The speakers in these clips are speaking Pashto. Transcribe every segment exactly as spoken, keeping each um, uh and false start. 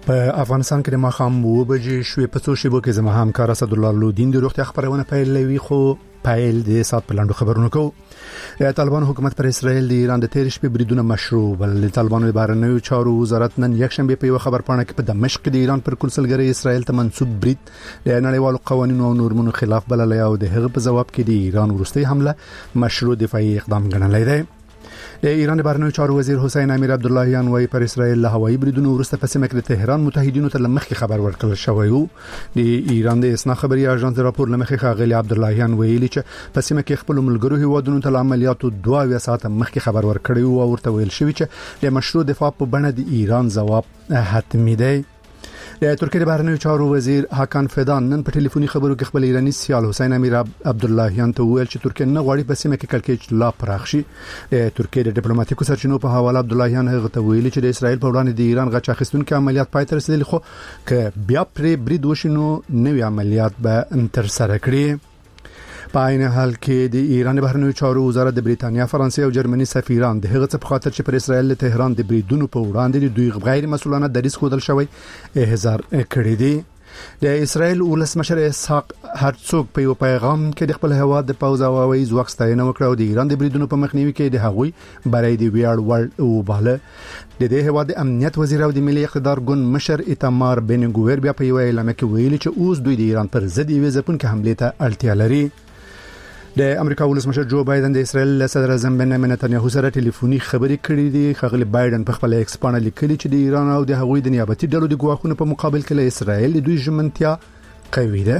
په افغانستان کې د ماښام اوه بجې شوې په څو شیبو کې زما همکار اسد الله لودین د روغتیا خبرونه پیلوي خو پیل د سات پلاندو خبرونه کو طالبان حکومت پر اسرائیل د ایران د تیر شپې بریدونه مشروع بل طالبانو بهرنیو چارو وزارت نن یک شنبه په یو خبر پاڼه کې په دمشق د ایران پر کونسلګری اسرائیل ته منسوب برید د نړیوالو قوانینو او نورمونو خلاف بللی او د هغه په جواب کې د ایران وروستي حمله مشروع دفاعي اقدام ګڼلی دی د ایران بهرنیو چارو وزیر حسین امیر عبداللهیان وايي پر اسرائیل له هوایي بریدونو وروسته په سیمه کې د تهران متحدینو ته لمخې خبر ورکړل شوی وو د ایران د اسنا خبري اژانس راپور لمخې خاغلی عبداللهیان ویلي چې په سیمه کې خپل ملګرو هیوادونو ته عملیاتو دوه ساعت مخکې خبر ورکړی وو او ورته ویل شوی چې د مشروع دفاع په بڼه د ایران جواب حتمی دی د ترکیه د بهرنیو چارو وزیر حکان فدان نن په ټلیفوني خبرو کې خپل ایرانی سیال حسین امیر عبداللهیان ته ویل چې ترکیه نه غواړي په سیمه کې کلکېچ لا پراخ شي د ترکیه د ډیپلوماټیکو سرچینو په حواله عبداللهیان هغه ته ویلي چې د اسرائیل په وړاندې د ایران غچ اخیستونکو عملیات پای ته رسیدلي خو که بیا پرې برید وشینو نوې عملیات به تر سره کړي په عین حال کې د ایران بهرنیو چارو وزارت د بریتانیا، فرانسې او جرمني سفیران د هغه څه په خاطر چې پر اسرائیل له تهران د بریدونو په وړاندې دوی غیر مسؤلانه دریځ خودل شوی احضار کړی دی. د اسرائیل ولسمشر اسحاق هرڅوک په یو پیغام کې د خپل هواد د پوز او هوایي ځواک ستاینه وکړه او د ایران د بریدونو په مخنیوي کې د هغوی برای دی ویاړ ول او باله د دې هواد د امنیت وزیر او د ملي اقتدار ګوند مشر ایتمار بن ګویر بیا په یو اعلان کې ویلي چې اوس دوی د ایران پر ضد یو ځپونکو حمله ته اړتیا لري. د امریکا ولسمشر جو بایدن د اسرائیل صدر اعظم بنیامین نتنیاهو سره ټلیفوني خبرې کړې دي. خغلی بایدن په خپل ایکس باندې لیکلي چې د ایران او د هغوی د نیابتي ډلو د ګواښونو په مقابل کې له اسرائیل د دوی ژمنتیا قوي ده.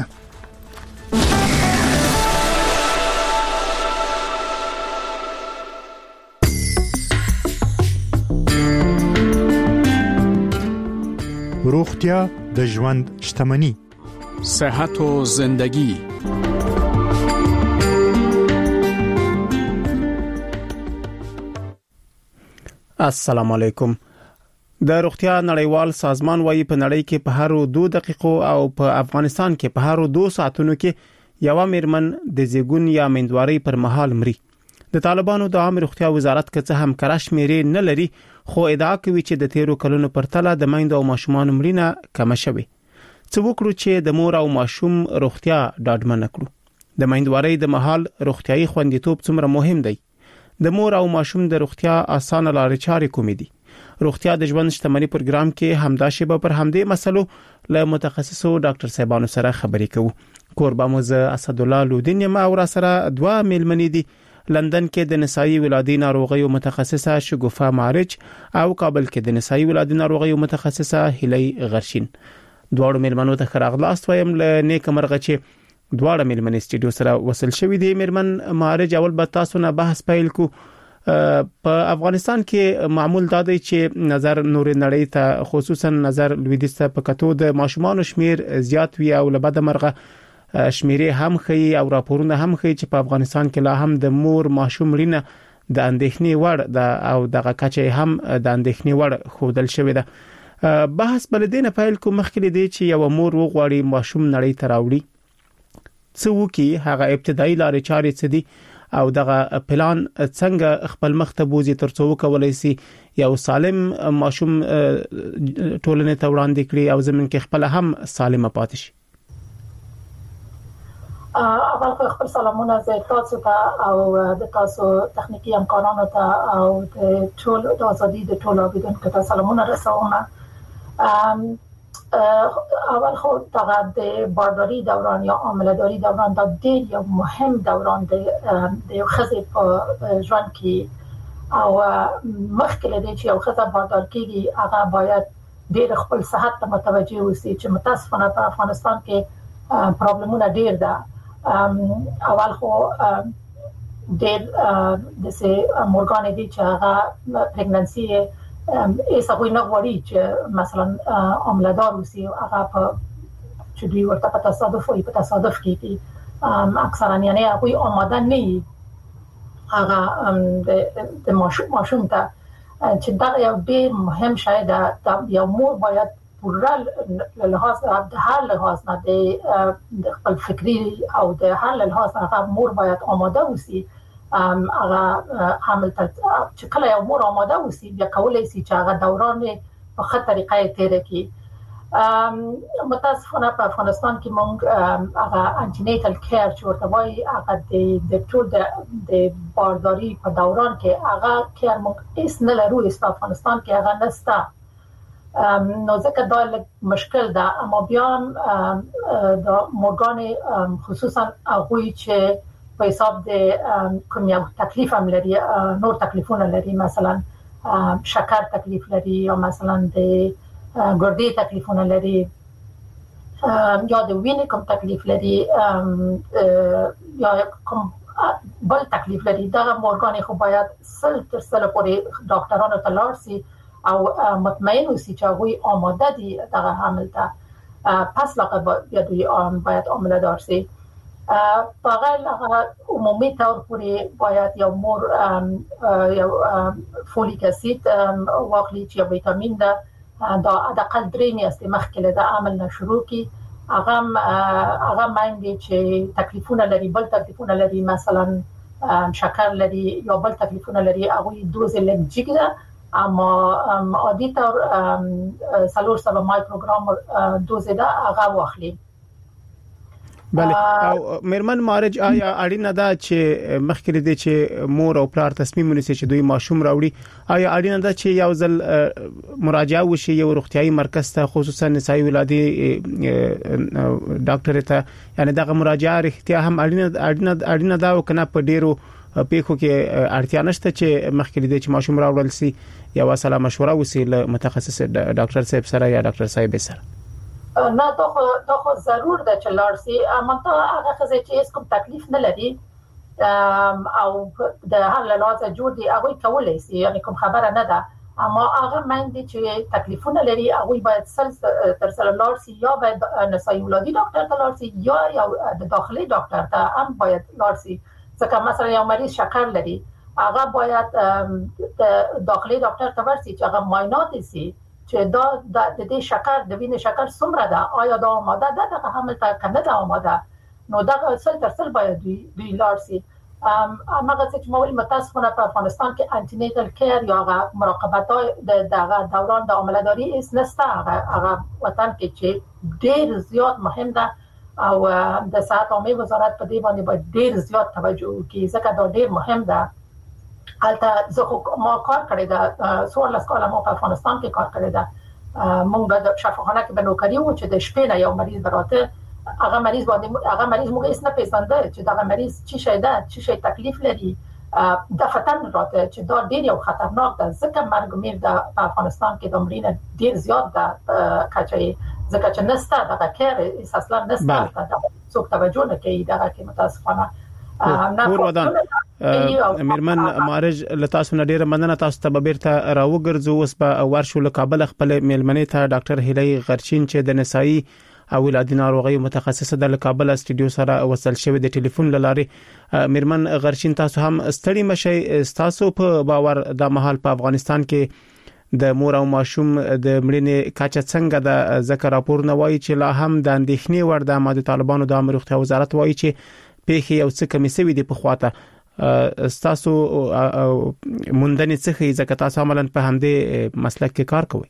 روغتیا د ژوند شتمني، صحت او زندگی. السلام علیکم. د روغتیا نړیوال سازمان وايي په نړۍ کې په هر دوه دقیقو او په افغانستان کې په هر دوه ساعتونو کې یو میرمن د زیګون یا مندواري پر مهال مري. د طالبانو د عام روغتیا وزارت کڅه هم کرش میرې نه لري خو ادعا کوي چې د تیرو کلونو پر تله د میندو او ماشومان مړینه کم شوه. څه وکړو چې د مور او ماشوم روغتیا ډاډمن کړو؟ د میندواري د مهال روغتيایي خوندیتوب څومره مهم دی؟ د مور او ماشوم د روغتیا اسانه لارې چارې کومې دي؟ روغتیا د ژوند شتمنۍ پروګرام کې همدا شیبه پر همدې مسلو له متخصصو ډاکټر صاحبانو سره خبرې کوو. کوربه موز اسد الله لودین ما او سره دوا میلمنې دي. لندن کې د نسایي ولادي ناروغیو متخصصه شګوفه معرج او کابل کې د نسایي ولادي ناروغیو متخصصه هلی غرشین. دواړو میلمنو ته خراغلاست وایم له نیک مرغه چې دواړه میرمن استډیو سره وصل شوې دي. میرمن معرج اول به تاسو نه بحث پیل کو. په افغانستان کې معمول دا دی چې نظر نور نړۍ ته خصوصا نظر لویدیځ ته په کتو د ماشومان شمیر زیات وی او لبد مرغه شمیرې هم خي او راپورونه هم خي چې په افغانستان کې لا هم د مور ماشوم رینه د اندېښنې وړ د او دغه کچې هم د اندېښنې وړ خودل شوې ده. بحث بلدینه پیل کو مخکې دی چې یو مور وغواړي ماشوم نړۍ ته راوړي څه وکي، هغه ابتدایي لارې چارې څه دي او دغه پلان څنګه خپل مخ ته بوزي ترڅو کولای شي یو سالم ماشوم ټولنې ته وړاندې کړي او زمين کې خپل هم سالمه پاتې شي. اول خو خپل سلامونه زه تاسو ته او د تاسو تخنیکی همکارانو ته او د ټول د ازادي د ټول اوریدونکو ته سلامونه رسوم. اول خو دغه د بارداری دوران یا عامله‌داری دوران دا ډېر یو مهم دوران دی د یو ښځې په ژوند کې او مخکې له دې چې یو ښځه باردار کېږي هغه باید ډېر خپل صحت ته متوجه اوسي چې متاسفانه په افغانستان کې پرابلمونه ډېر ده. اول خو ډېر د سه مورګان دي چې هغه پریګننسي ایسا کوئی نه غواړي چې مثلا عامله‌دار اوسي هغه په چې دوی ورته په تصادف وي په تصادف کې اکثرا یعنی هغه آماده نه وي هغه د ماشوم ته چې دا یو ډېر مهم شی ده. یو مور باید پوره لحاظ د هر لحاظ نه د خپل فکری او د هر لحاظ نه مور باید آماده اوسي. هغه حمل ته چې کله یو مور آماده اوسي بیا کولای شي چې هغه دوران په ښه طریقه تیر کړي. متاسفانه په افغانستان کې موږ هغه انټینیټل کیر چې ورته وایي هغه د ټول د بارداری په دوران کې هغه کیر موږ هیڅ نه لرو. په افغانستان کې هغه نشته، نو ځکه دا مشکل ده. اما بیا د مورګان خصوصا هغه چې په حساب د کوم یو تکلیف هم لري، نور تکلیفونه لري، مثلا شکر تکلیف لري یا مثلا د ګردې تکلیفونه لري یا د وینې کوم تکلیف لري یا کوم بل تکلیف لري، دا مورګان خو باید سل تر سل پورې ډاکټرانو ته لاړ شي او مطمئن اوسي چې هغه آماده دي دغه حمل ته، پس لاغه باید باید آماده دار شي. فقط عمومی طور پورې باید یو مور یو فولیک اسید واخلي چې ویټامین ده، دا حداقل درې میاشتې مخکې له د عمل نه شروع کی. هغه هغه مایندې چې تکلیفونه لري، بل تکلیفونه لري، مثلا شکر لري یا بل تکلیفونه لري، هغه دوز لږ جګ ده، اما عادي طور څلور سوه مایکروګرام دوز ده هغه واخلي. بله. او میرمن مارج، آیا اړینه ده چې مخکې دې چې مور او پلار تصمیم ونیسي چې دوی ماشوم راوړي، آیا اړینه ده چې یو ځل مراجعه وشي یو روغتيایي مرکز ته، خصوصا نسایي ولادي ډاکټر ته، یعنی دغه مراجعه اړتیا هم اړینه اړینه ده او کنه په ډیرو پیښو کې اړتیا نشته چې مخکې دې چې ماشوم راوړل سي یو سلام مشوره وسی له متخصص ډاکټر صاحب سره یا ډاکټر صاحب سره؟ نه، دا خو دا خو ضرور ده چې لاړ شي، اما ته هغه خزه چې هیڅ کوم تکلیف نه لري او د هر لحاظه جوړ دي هغه کولای شي، یعنی کوم خبره نه ده. اما هغه مندي چې تکلیفونه لري هغه باید سل تر سل لاړ شي، یا باید نسایي ولادي ډاکټر ته لاړ شي یا یو د داخلي ډاکټر ته هم باید لاړ شي. ځکه مثلا یو مریض شکر لري، هغه باید د داخلي ډاکټر ته ورسي چې هغه معاینات شي چې دا د دې شکر د وینې شکر څومره ده، آیا دا آماده ده دغه حمل ته کنه ده آماده، نو دا سل تر سل باید دوی دوی لاړ شي. اما هغه چې موږ متاسفانه په افغانستان کې انټینیټل کیر یا هغه مراقبت د دغه دوران د عملداري هیڅ نشته. هغه وطن کې چې ډیر زیات مهم ده او د صحت عامه وزارت په دې باندې باید ډیر زیات توجه وکړي، ځکه دا ډیر مهم ده. البته زه خو ما کار کړی دا څوارلس کاله ما په افغانستان کې کار کړی دا. موږ د شفاخانه کې بنوکری وو چې د شپې نه یو مریض براته، هغه مریض باندې هغه مریض موږ هیڅ نه پیژانده چې دا مریض چی شي ده، چی شي تکلیف لري، د فتن راته چې دا ډیر یو خطرناک ده، ځکه مرګ میر د افغانستان کې د مړینې ډیر زیات ده کچې، ځکه چې نسته دغه کیر اصلا نسته، څوک توجه نه کوي دغه کې متاسفانه. پور ودان میرمن مارج لتاسو نډیره مننه، تاسو ته بیرته راوګرځو. اوس به ورشو له کابل خپل میلمنې ته ډاکټر هیلۍ غرچین چې د نسایي او ولادي ناروغیو متخصصه د کابل استډیو سره وصل شوی د ټلیفون لاري. میرمن غرچین، تاسو هم ستړي مشي، تاسو په باور د محل په افغانستان کې د مور او ماشوم د مړینې کچه څنګه د ذکر راپور نه وایي چې لا هم د اندېښنې ور د ماده طالبانو د امر روغتیا وزارت وایي چې پیښې یو څه کمی سوي دي په خواته. تاسو موندنې څخه ځکه تاسو عملاً په همدې مسلک کې کار کوئ.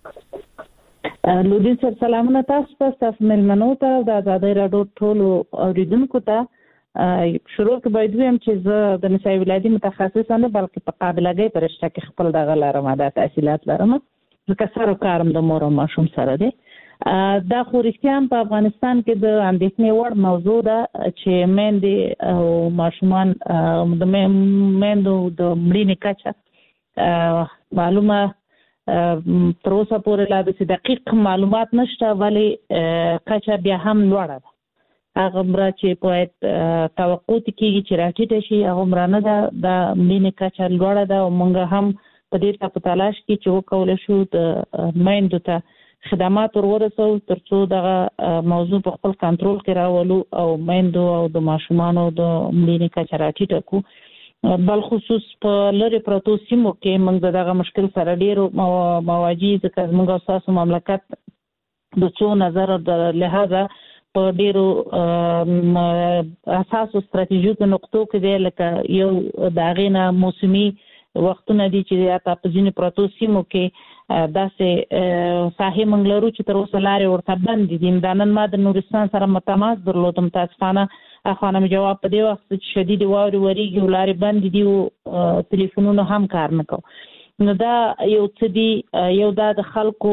لودي سر سلامونه تاسو ته، تاسو ملمنو ته، د آزادۍ راډیو ټولو اوریدونکو ته. شروع کې باید ویم چې زه د نسایي ولادي متخصص نه بلکې په قابلګۍ په رشته کې خپل دغه لرم، د تحصیلات لرم، ځکه سره کارم د مور او ماشوم سره دی. دا خو رښتیا هم په افغانستان کې د اندېښنې وړ موضوع ده چې میندې او ماشومان د میندو د مړینې کچه معلومه تر اوسه پورې لا داسې دقیق معلومات نشته، ولې کچه بیا هم لوړه ده. هغه عمره چې باید توقع کېږي چې راټیټه شي هغه عمره نه ده، د مړینې کچه لوړه ده او موږ هم په دې په تلاش کې چې وکولی شو د میندو ته خدمات ورورسو ترڅو دغه موضوع په خپل کنټرول کې راولو او میندو او د ماشومانو د مړینې کچه راټیټه کړو. بل خصوص په لرې پرتو سیمو کې موږ دغه مشکل سره ډېر مواجه، ځکه موږ او ستاسو مملکت د څو نظر د لحاظه په ډېرو اساسو ستراتیژیکو نقطو کې دی، لکه یو د هغې نه موسمي وختونه دي چې یا تاسو ځینې پروتو سیمو کې داسې ساحې منګلرو چې تر اوسه لارې ورته بند دي. د نن ما د نورستان سره متماس درلودم تاسفانه اخوانم جواب په دی وخت چې شدید واوري وریږي ولارې بند دي او ټلیفونونه هم کار نه کوي. نو دا یو څه دی یو دا د خلکو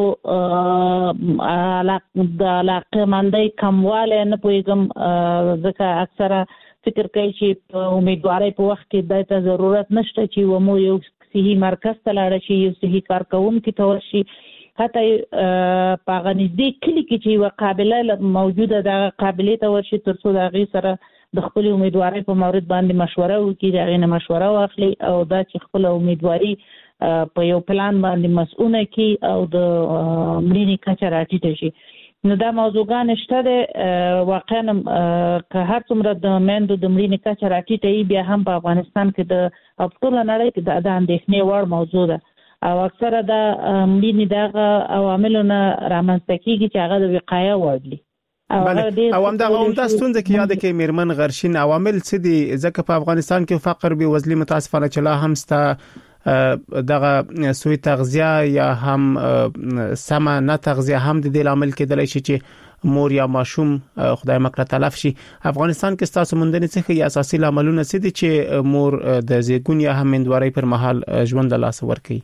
د علاقه مندۍ کمواله نه پوهیږم ځکه اکثره فکر کوي چې امیدواري په وخت کې د ته ضرورت نشته چې و مو یو صحي مرکز ته لاړ شي یو صحي کارکونکو ته ورشي حتی په غنځدي کلی کې چې وقابله موجوده د قابلیت ته ورشي تر څو د غي سره د خپل امیدواري په مورد باندې مشوره وکړي دا غي نه مشوره واخلي او دا چې خپل امیدواري په یو پلان باندې مسؤونه کی او د ملي کچه راټیټ شي. نو دا موضوعګان شته د واقعا که هر څومره د مندو د ملي کچه راټیټي بیا هم په افغانستان کې د خپل نړۍ کې د اندېښنې وړ موضوع ده او اکثره د ملي دغه عواملونه رامنځته کیږي چې هغه د وقایه وړي. او هم دا هم د ستونزې کې یاد کې میرمن غرشین عوامل څه دي ځکه په افغانستان کې فقر به وزلي متاسفانه چلا هم ستا دغه سوی تغذیه یا هم سم نه تغذیه هم د دې عامل کېدلی شي چې مور یا ماشوم خدای مکړه تلف شي. افغانستان کې تاسو مونږ څخه اساسي عاملونه څه دي چې مور د زیږون یا هم مندواري پر مهال ژوند له لاس ورکړي؟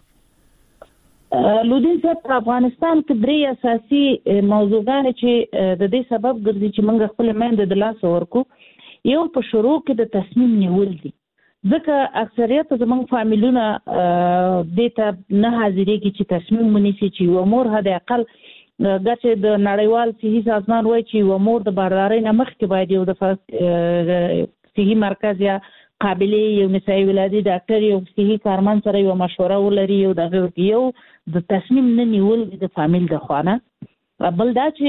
لودین صاحب په افغانستان کې درې اساسي موضوعګان چې د دې سبب ګرځي چې موږ خپل مند د لاس ورکو. یو په شروع کې د تصمیم نیول دي ځکه اکثریت زموږ فامیلونه دته نه حاضرېږي چې تصمیم ونیسي چې و مور هدا اقل ګټه د نړیوال صحي سازمان وایي چې و مور د باردارۍ نه مخکې باید یو د صحي مرکز یا قابلیت یو نسایي ولادي ډاکټر یو صحي کارمن سره یو مشوره ولري یو دغه یو د تصمیم نه نیول د فامیل د خوانه. بل دا چې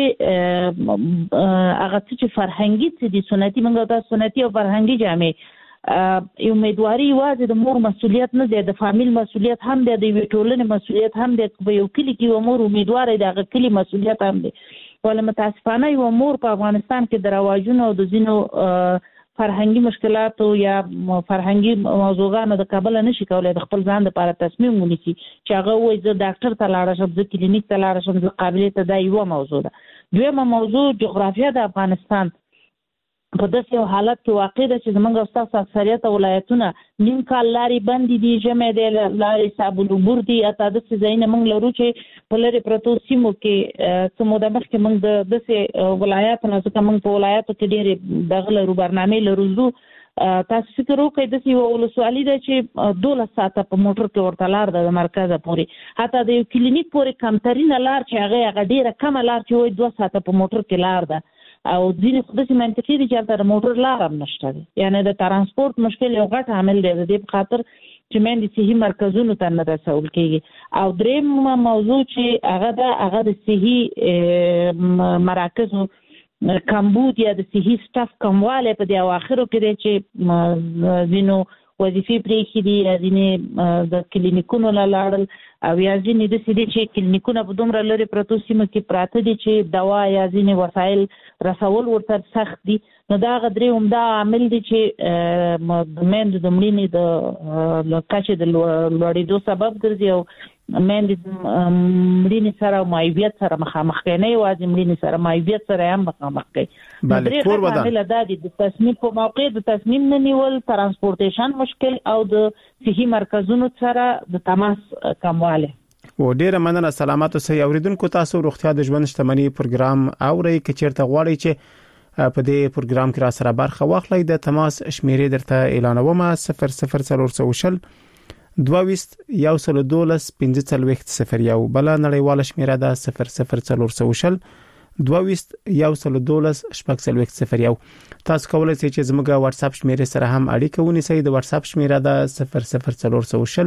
هغه چې فرهنګي څه دي سنتي موږ دا سنتي او فرهنګي جامې یو امیدواري واځي د مور مسؤلیت نه دی د فامیل مسؤلیت هم دی د ټولنې مسؤلیت هم دی په یو کلی کې مور امیدواري د کلی مسؤلیت هم دی. ولې متاسفانه یو مور په افغانستان کې د رواجونو او د زینو فرهنګي مشکلاتو یا فرهنګي موضوعاتو د کابل نشي کولای د خپل ځان لپاره تصمیم ونیسي چې هغه وایي زه ډاکټر ته لاړ شم زه کلینیک ته لاړ شم زه قابلیت ته دا یو موضوع ده. دویمه موضوع جغرافیه د افغانستان په داسې یو حالت کې واقع ده چې زمونږ استاد اکثریت ولایتونه نیم کال لارې بندې دي جمع دي لارې صابلوبور دي اته د ځایونه موږ لرو چې په لري پروتو سیمو کې سمو د مخ کې موږ د داسې ولایتونو ځکه موږ په ولایتو کې ډېر دغه لرو برنامه لرو تاسو فکر وکړئ د یو ولسوالۍ ده چې دوله ساعته په موټر کې ورته لار ده د مرکزه پورې حتی د یو کلینیک پورې کمترینه لار چې هغه هغه ډېره کمه لار چې وایي دوه ساعته په موټر کې لار ده او ځینې خدای منطقي دي چې تر موټر لار هم نشته دي یعنی د ترانسپورت مشکل یو غټ عامل دی د دې په خاطر چې مې د صحي مرکزونو ته نه رسول کېږي. او دریم موضوع چې هغه د هغه د صحي مراکزو کمبود یا د صحي سټاف کمواله په دی اواخرو کې دی چې زینو وظیفې پرې دي ځینې د کلینیکونو لاړل او یا ځینې د سړي چې کلینیکونه په دومره لري پروتو سیمه کې پراته دي چې دوا یا ځینې وسایل رسول ورته سخت دي. نو دا غدري هم دا عامل دي چې د مند د مړینې د کچې د لوړېدو سبب ګرځي او مند د مړینې سره معیوبیت سره مخامخ کوي نه یوازې مړینې سره معیوبیت سره هم مخامخ کوي. بله کور ودا عامل دا دي د تصمیم په موقع د تصمیم نه نیول ترانسپورټیشن مشکل او د صحي مرکزونو سره د تماس کمواله. و ډیره مننه سلامات اوسئ اوریدونکو تاسو روغتیا د ژوند شتمنۍ پروګرام اورئ که چیرته غواړئ چې په دې پروګرام کې را سره برخه واخلئ د تماس شمیرې درته اعلانوم صفر صفر څلور شل دوه یو سل دولس پنځه څلوېښت صفر یو بل نړیواله شمیره ده صفر صفر څلور شل دوه یو سل دولس شپږ څلوېښت صفر یو. تاسو کولای شئ چې زموږ واتس اپ شمیرې سره هم اړیکه ونیسئ. د واتس اپ شمیره ده صفر صفر څلور شل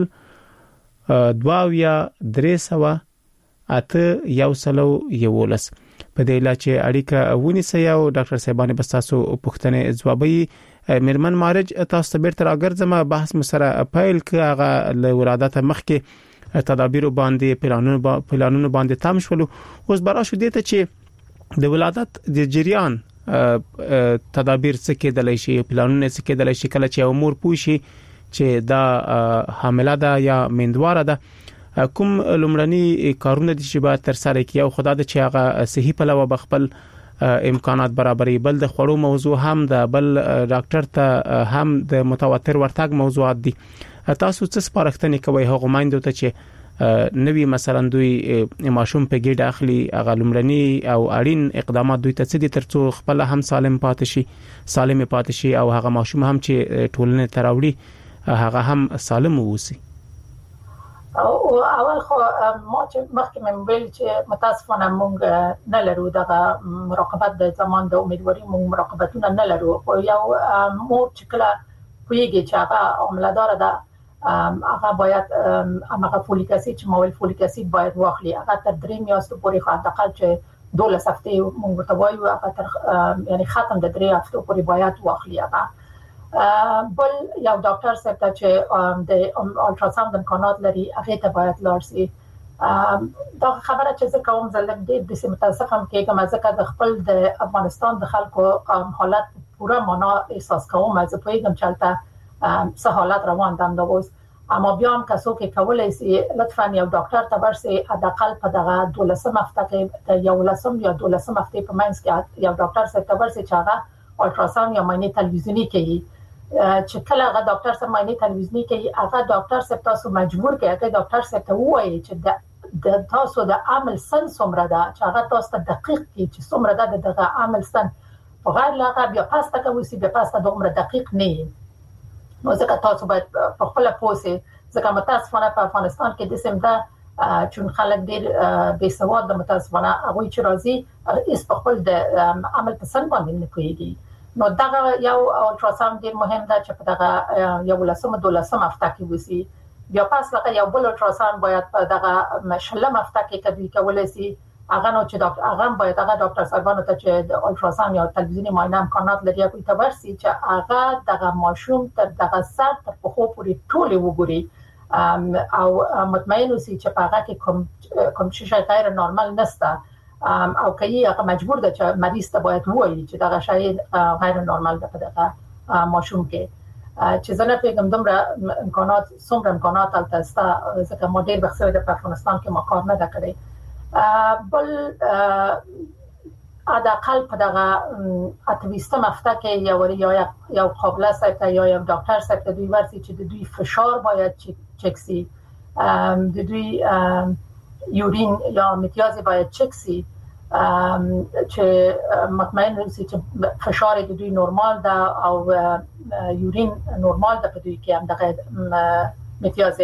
دوه یا درې سوه اته یو سلو یولس. په دې لا چې اړیکه ونیسئ او ډاکټر صاحبانه بس تاسو پوښتنه ځوابي میرمن مارج تاسو ته بیرته راګرځم بحث مسره فایل کې هغه له ولادت مخکې تدابیر باندې پلانونو پلانونو باندې تام شول. اوس برا شو دي ته چې د ولادت د جریان تدابیر څه کېدلی شي پلانونه څه کېدلی شي کله چې امور پوښي چې دا حامله ده یا میندواره ده کوم لومړني کارونه دي چې باید تر سره کیو خدای د چې هغه صحي پلوه بخپل امکانات برابرې بل د خړو موضوع هم د بل ډاکټر ته هم د متواتر ورتګ موضوعات دي تاسو څه سپارښتنه کوي هغه مایندو ته چې نوی مثلا دوی ماشوم په ګډه اخلي هغه لومړني او اړین اقدامات دوی ته څه دي ترڅو خپل هم سالم پاتې شي سالم پاتې شي او هغه ماشوم هم چې ټولنه تراوړي هغه هم سالم ووسي. او اول خو ما چې مخکې مې ویل چې متاسفانه موږ نه لرو دغه مراقبت د زمان د امیدواري موږ مراقبتونه نه لرو خو یو مور چې کله پویږي چې هغه عملدار ده هغه باید هغه فولیک اسید چې مول فولیک اسید باید واخلي هغه تر درې میاشتو پورې خو حداقل چې دولس هفته موږ ورته وایو هغه تر یعنی ختم د درې هفتو پورې باید واخلي هغه بل یو ډاکټر سره چې د الټراساوند امکانات لري هغه ته باید لاړ شي دا خبره چې زه کوم زلک دې د سیمتاسفم کې کوم ځکه د خپل د افغانستان د خلکو حالت پورا معنا احساس کوم از په یوه چلته سه حالت روان دم دا اوس اما بیا هم کسو کې کولای شي لطفا یو ډاکټر ته ورسي حداقل په دغه دولسم هفته کې یو لسم یا دولسم هفته په منځ کې یو ډاکټر سره ورسي چې هغه الټراساوند یا ماینه تلویزیونی کوي چې کله هغه ډاکټر سره ماینه تلویزیونی کوي هغه ډاکټر سره تاسو مجبور کوي هغه ډاکټر سره وایي چې د تاسو د عمل سن څومره ده چې هغه تاسو ته دقیق کی چې څومره ده دغه عمل سن په غیر لاغه بیا پاسته کوي بیا پاسته دومره دقیق نه نو ځکه تاسو باید په خپل پوسه ځکه متاسفانه په افغانستان کې د سیمه چون خلک ډیر بې سواد د متاسفانه هغه چې راځي اس په خپل د عمل په سن باندې نه کوي نو دا یو الټراساوند ډیر مهم ده چې په دغه یو لسمه دولسمه هفته کې وسی بیا پس لکه یو بل الټراساوند باید په دغه مشلم هفته کې کبي کولای شي هغه نو چې ډاکټر هغه باید هغه ډاکټر صاحبانو ته چې د الټراساوند یا تلویزیونی معاینه امکانات لري کوي ته ورسي چې هغه دغه ماشوم تر دغه سر تر پخو پورې ټول وګوري او مطمئن اوسي چې په هغه کې کوم کوم شي غیر نورمال نشته او کوي هغه مجبور ده چې مریض ته باید وایي چې دغه شی غیر نورمال ده په دغه ماشوم کې چې زنه پیغام دومره امکانات څومره امکانات تلته است ځکه مو ډیر بخښه د افغانستان کې ما کار نه دا کړی بل حداقل په دغه اتویستم هفته کې یو یا یو قابله سره یا یو ډاکټر سره دوی ورسي چې د دوی فشار باید چک سي د دوی یورین یا امتیاز باید چک سي چې مطمئن اوسي چې فشار د دوی نورمال ده او یورین نورمال ده په دوی کې هم دغه امتیاز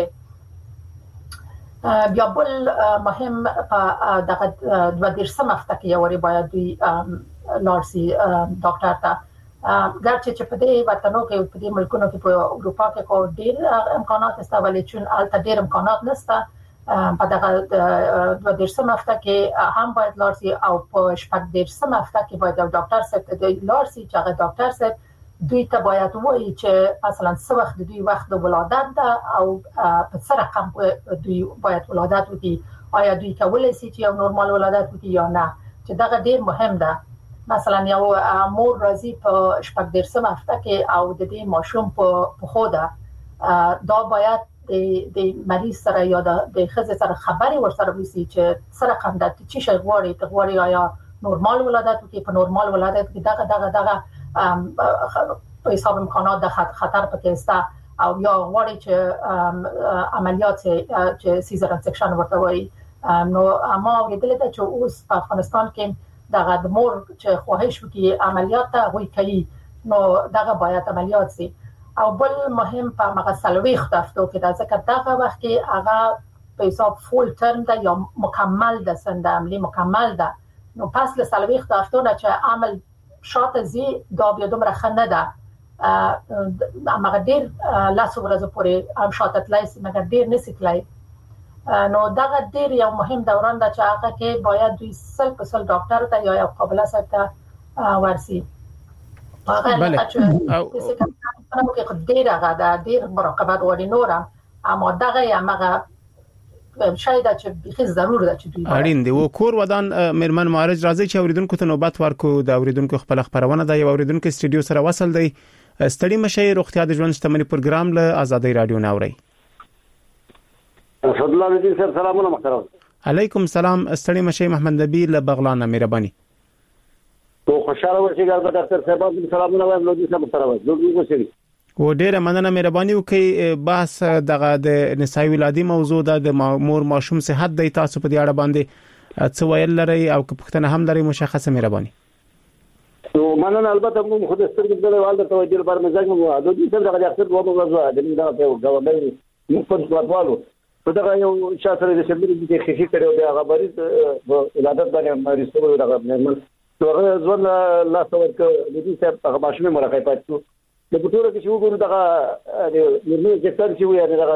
بیا بل مهم په دغه دوه درسم هفته کې یو باید دوی لارسي ډاکټر ته ګرچې چې په دې وطنو کې په دې ملکونو کې په اروپا کې کو ډېر امکانات شته ولې چې البته ډېر امکانات نشته په دغه دوه درسم هفته کې هم باید لارسي او په شپږ درسم هفته کې باید ډاکټر سره د لارسي چې هغه ډاکټر سره دوی ته باید وایي چې مثلا څو وخت دوی وخت د ولادت ده او په څه رقم دوی باید ولادت وکړي آیا دوی کولای شي چې یو نورمال ولادت وکړي یا نه چې دغه ډیر مهم ده مثلا یو مور راځي په شپږ درسم هفته کې او د دې ماشوم په خوده دا باید د مریض سره یا د ښځې سره خبري ورسره وسی چې څه رقم ده چې شي غواړي ته غواړي آیا نورمال ولادت وکړي په نورمال ولادت کې دغه دغه دغه په حساب امکانات د خطر پکې است او یا غواړي چې عملیات چې سیزارین سیکشن ورته وایي نو اما ورېدل ته چې اوس په افغانستان کې دغه د مور چې خواهش وکړي عملیات ته وایي کوي نو دغه باید عملیات شي او بل مهم په مغه سلويخ دفتو کې د ذکر دغه وخت کې هغه په حساب فول ترم ده یا مکمل ده سند عملی مکمل ده نو پس له سلويخ دفتو نه چې عمل شاته زی دا بیا دومره خنه ده هغه ډیر لاسو ورځې پورې هم شاته تلایسي مګر ډیر نسی تلای نو دغه ډیر یو مهم دوران ده چې هغه کې باید دوی سل په سل ډاکټر ته یا یو قابله سره ته ورسي بله او کې ډیر هغه ده ډیر مراقبت غواړي نورم اما دغه هغه شاید چې به ضرور ده چې دوی اړین دی و کور ودان مرمن معالج راځي چې اوریدونکو ته نوبت ورکو د اوریدونکو خپل خبرونه ده یو اوریدونکو استودیو سره وصل دی ستړي مشي روغتیا د ژوند شتمنۍ پروګرام له آزادۍ رادیو ناوړي. فضل الله دې سره سلامونه محترم. علیکم سلام. ستړي مشي محمد نبی له بغلان مهرباني. تو خوشاله اوسئ ګر ډاکټر صاحب دې سلامونه وایم نو دې سره محترم. زه وګورم. و ډیره مننه مهرباني وکي. بحث دغه د نسایي ولادي موضوع د مور ماشوم صحت د تاسو په دې اړه باندې څه ویل لري او که پښتنه هم لري مشخصه مهرباني. نو مننه البته موږ خو د سترګې د والده توجه لپاره مزاج مو د دې سره د اکثر دوه موضوع د دې دا په غوډۍ موږ په خپلوالو په دغه یو شاته د شمیر د خخي کړو د خبرې په ولادت باندې مریضو دغه نرمل توغه ځول لا څور ک د دې څخه هغه ماشومه مرکه پاتو د پټوره کې شو ګورو دغه د نرمل جکتر چې وي نه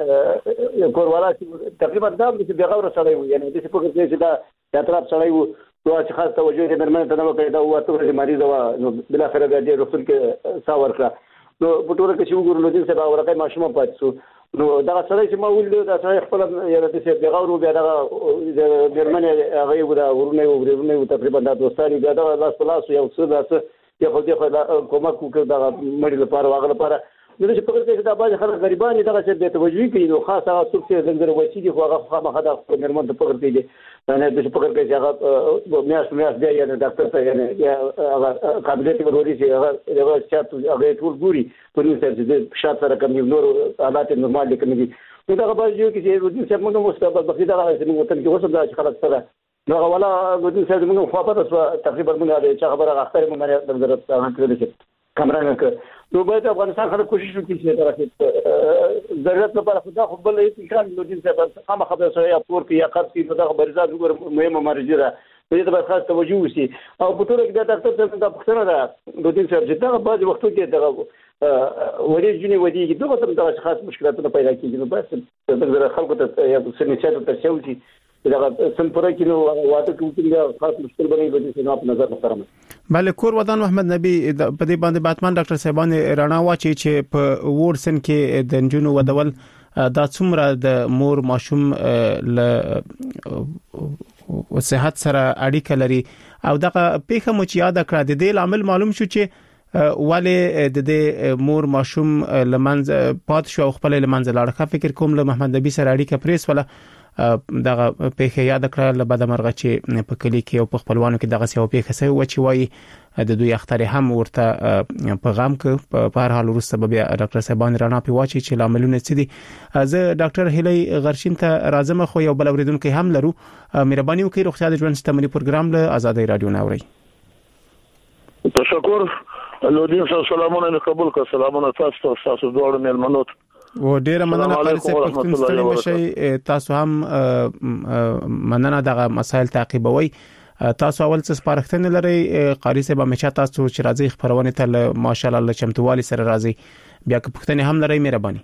دغه کوروالا چې تقریبا دا چې بغاور سره وي یعنی د څه په کې چې دا اعتراف سره وي نو چې خاص توجه د نرمل ته نو پیدا وته چې مریض و نو بل اخر د دې رسول کې ساور کړ نو پټوره کې شو ګورو نو چې دا ورکه ماشومه پاتو نو دا سره چې ما ول دا سره خپل یاره د څه بغاور بیا دا د نرمل هغه و دا ورونه ورونه تقریبا دا دوستاني بیا دا لاس پلاس یو څه دا یو خو دې کومک وکړ دا مړي لپاره واغله لپاره نو چې په کې دا باندې خلک غریبان دغه څه د توجه کوي نو خاصه څوک چې څنګه وایي چې هغه خامخا د نرمل په پکړ کې دي نه د پکړ کې هغه میاش میاش دی یا ډاکټر ته یا هغه قابلیت وروري چې هغه هغه چاته هغه ټول ګوري په نو سره چې شات سره کوم نور حالات نورمال دي کوي نو دا به یو کې چې چې موږ مستقبل بخښي دا چې موږ ته کې وسه دا خلک سره نو ولا د دې سره موږ خو په تقریبا موږ د چا خبره غاښتره موږ نه درته هغه کړل کمره نه کړ نو باید افغانستان خلک کوشش وکړي چې دا راځي ضرورت لپاره خدا خو بل هیڅ امکان نه دي چې هم خبره سره یا پور کې یا قرض کې دا خبره زړه مهمه مرجع ده په دې باندې خاص توجه وشي او په ټول کې دا ډاکټر څنګه دا پښتنه ده د دې سره چې دا بعض وختو کې دا ورې جنې ودی کې دغه څه د خاص مشکلاتونه پیدا کیږي نو بس د خلکو ته یا سنچاتو ته شوږي دا څنګه پوره کینو واټه کومه خاص مشکل بنې د دې په نظر محترم بله کور ودان محمد نبی په دې باندې باتمان ډاکټر صاحبان رانا واچي چې په وورسن کې د جنونو ودول دا څومره د مور ماشوم ل صحت سره اړیکه لري او دغه پیښه مو چې یاد کړه د دې عامل معلوم شو چې ولی د دې مور ماشوم لمنځ پات شو خپل لمنځ لاړه فکر کوم له محمد نبی سره اړیکه پریس ولا دغه پیښه یاد کړه له بدمرغه چې په کلی کې او په خپلوانو کې دغه سیو پیښه سوي و چې وایي د دوی اختر هم ورته پیغام ک په هر حال وروسته بیا ډاکټر صاحبان رانا پی واچي چې لاملونه څه دي زه ډاکټر هلي غرشین ته راځم خو یو بل اوریدونکو هم لرو مهرباني وکړئ روغتیا د ژوند شتمنۍ پروګرام له آزادۍ رادیو ناوړي. تشکر لودین سره سلامونه قبول کړه سلامونه تاسو تاسو دوړو مېلمنو و ډیره مننه قاری صاحب پښتون ستړي مشي تاسو هم مننه دغه مسایل تعقیبوي تاسو اول څه سپارښتنه لري قاری صاحب همیشه تاسو چې راځي خبرونه ته ماشاءالله له چمتووالي سره راځي بیا که پښتنه هم لري مهرباني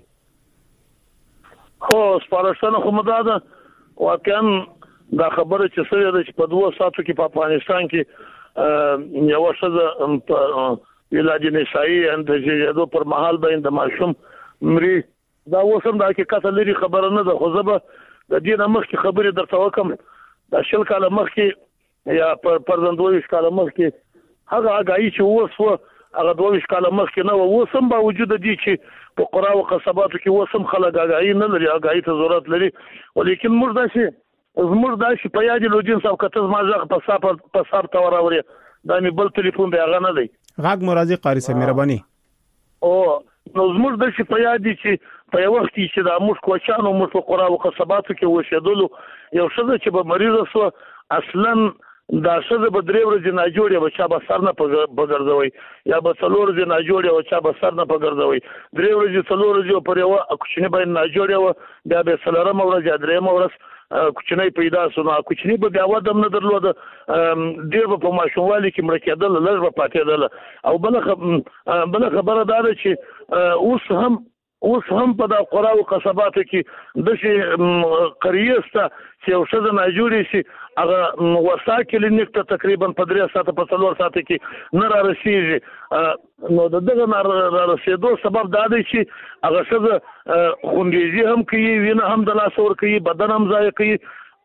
خو سپارښتنه خو مداده واقعا دا خبره چې سره د په دوه ساتو کې په افغانستان کې یو څه ولادي نسایي اند چې پر محل باندې ماشوم مري دا وسم دا کې کته لري خبره نه ده خو زبه د دې نمخ کې خبره درته وکم دا شل کاله مخ کې یا پر پرځندوي کاله مخ کې هغه غاي چې وسو هغه دوه کاله مخ کې نه وسم با وجود دي چې په قرا او قصباتو کې وسم خلک غاي نه لري غاي ته ضرورت لري ولیکن موږ دا شي زموږ دا شي په یاد لوجین صاحب کته ما ځخ په صاحب په صاحب تا وراوري دا می بل ټلیفون دی هغه نه دی غاګ مرادي قاری صاحب مهرباني او نو زموږ د شي په یاد چې په یو وخت چې د موږ کوچانو موږ په قرا او قصباتو کې وشیدلو یو څه چې به مریض سو اصلا دا څه به درې ورځې نه جوړي او چا به سر نه بغرځوي یا به څلور ورځې نه جوړي او چا به سر نه بغرځوي درې ورځې څلور ورځې پر یو کوچنی باندې نه جوړي او بیا به سلرم ورځ درېم ورځ کوچنی پیدا سونه کوچنی به بیا ودم نه درلود ډیر په ماشوموالي کې مړ کېدل لږ به پاتېدل او بل بل خبره دا ده چې اوس هم اوس هم په د قرا او قصباتو کې د شي قریسته چې او څه نه جوړي شي هغه ورسا کلینیک ته تقریبا په درې ساعته په څلور ساعته کې نه را رسیږي نو دغه نه را رسیدو سبب دا دی چې هغه څه خوندېږي هم کوي وینه هم د لاس ور کوي بدن هم ځای کوي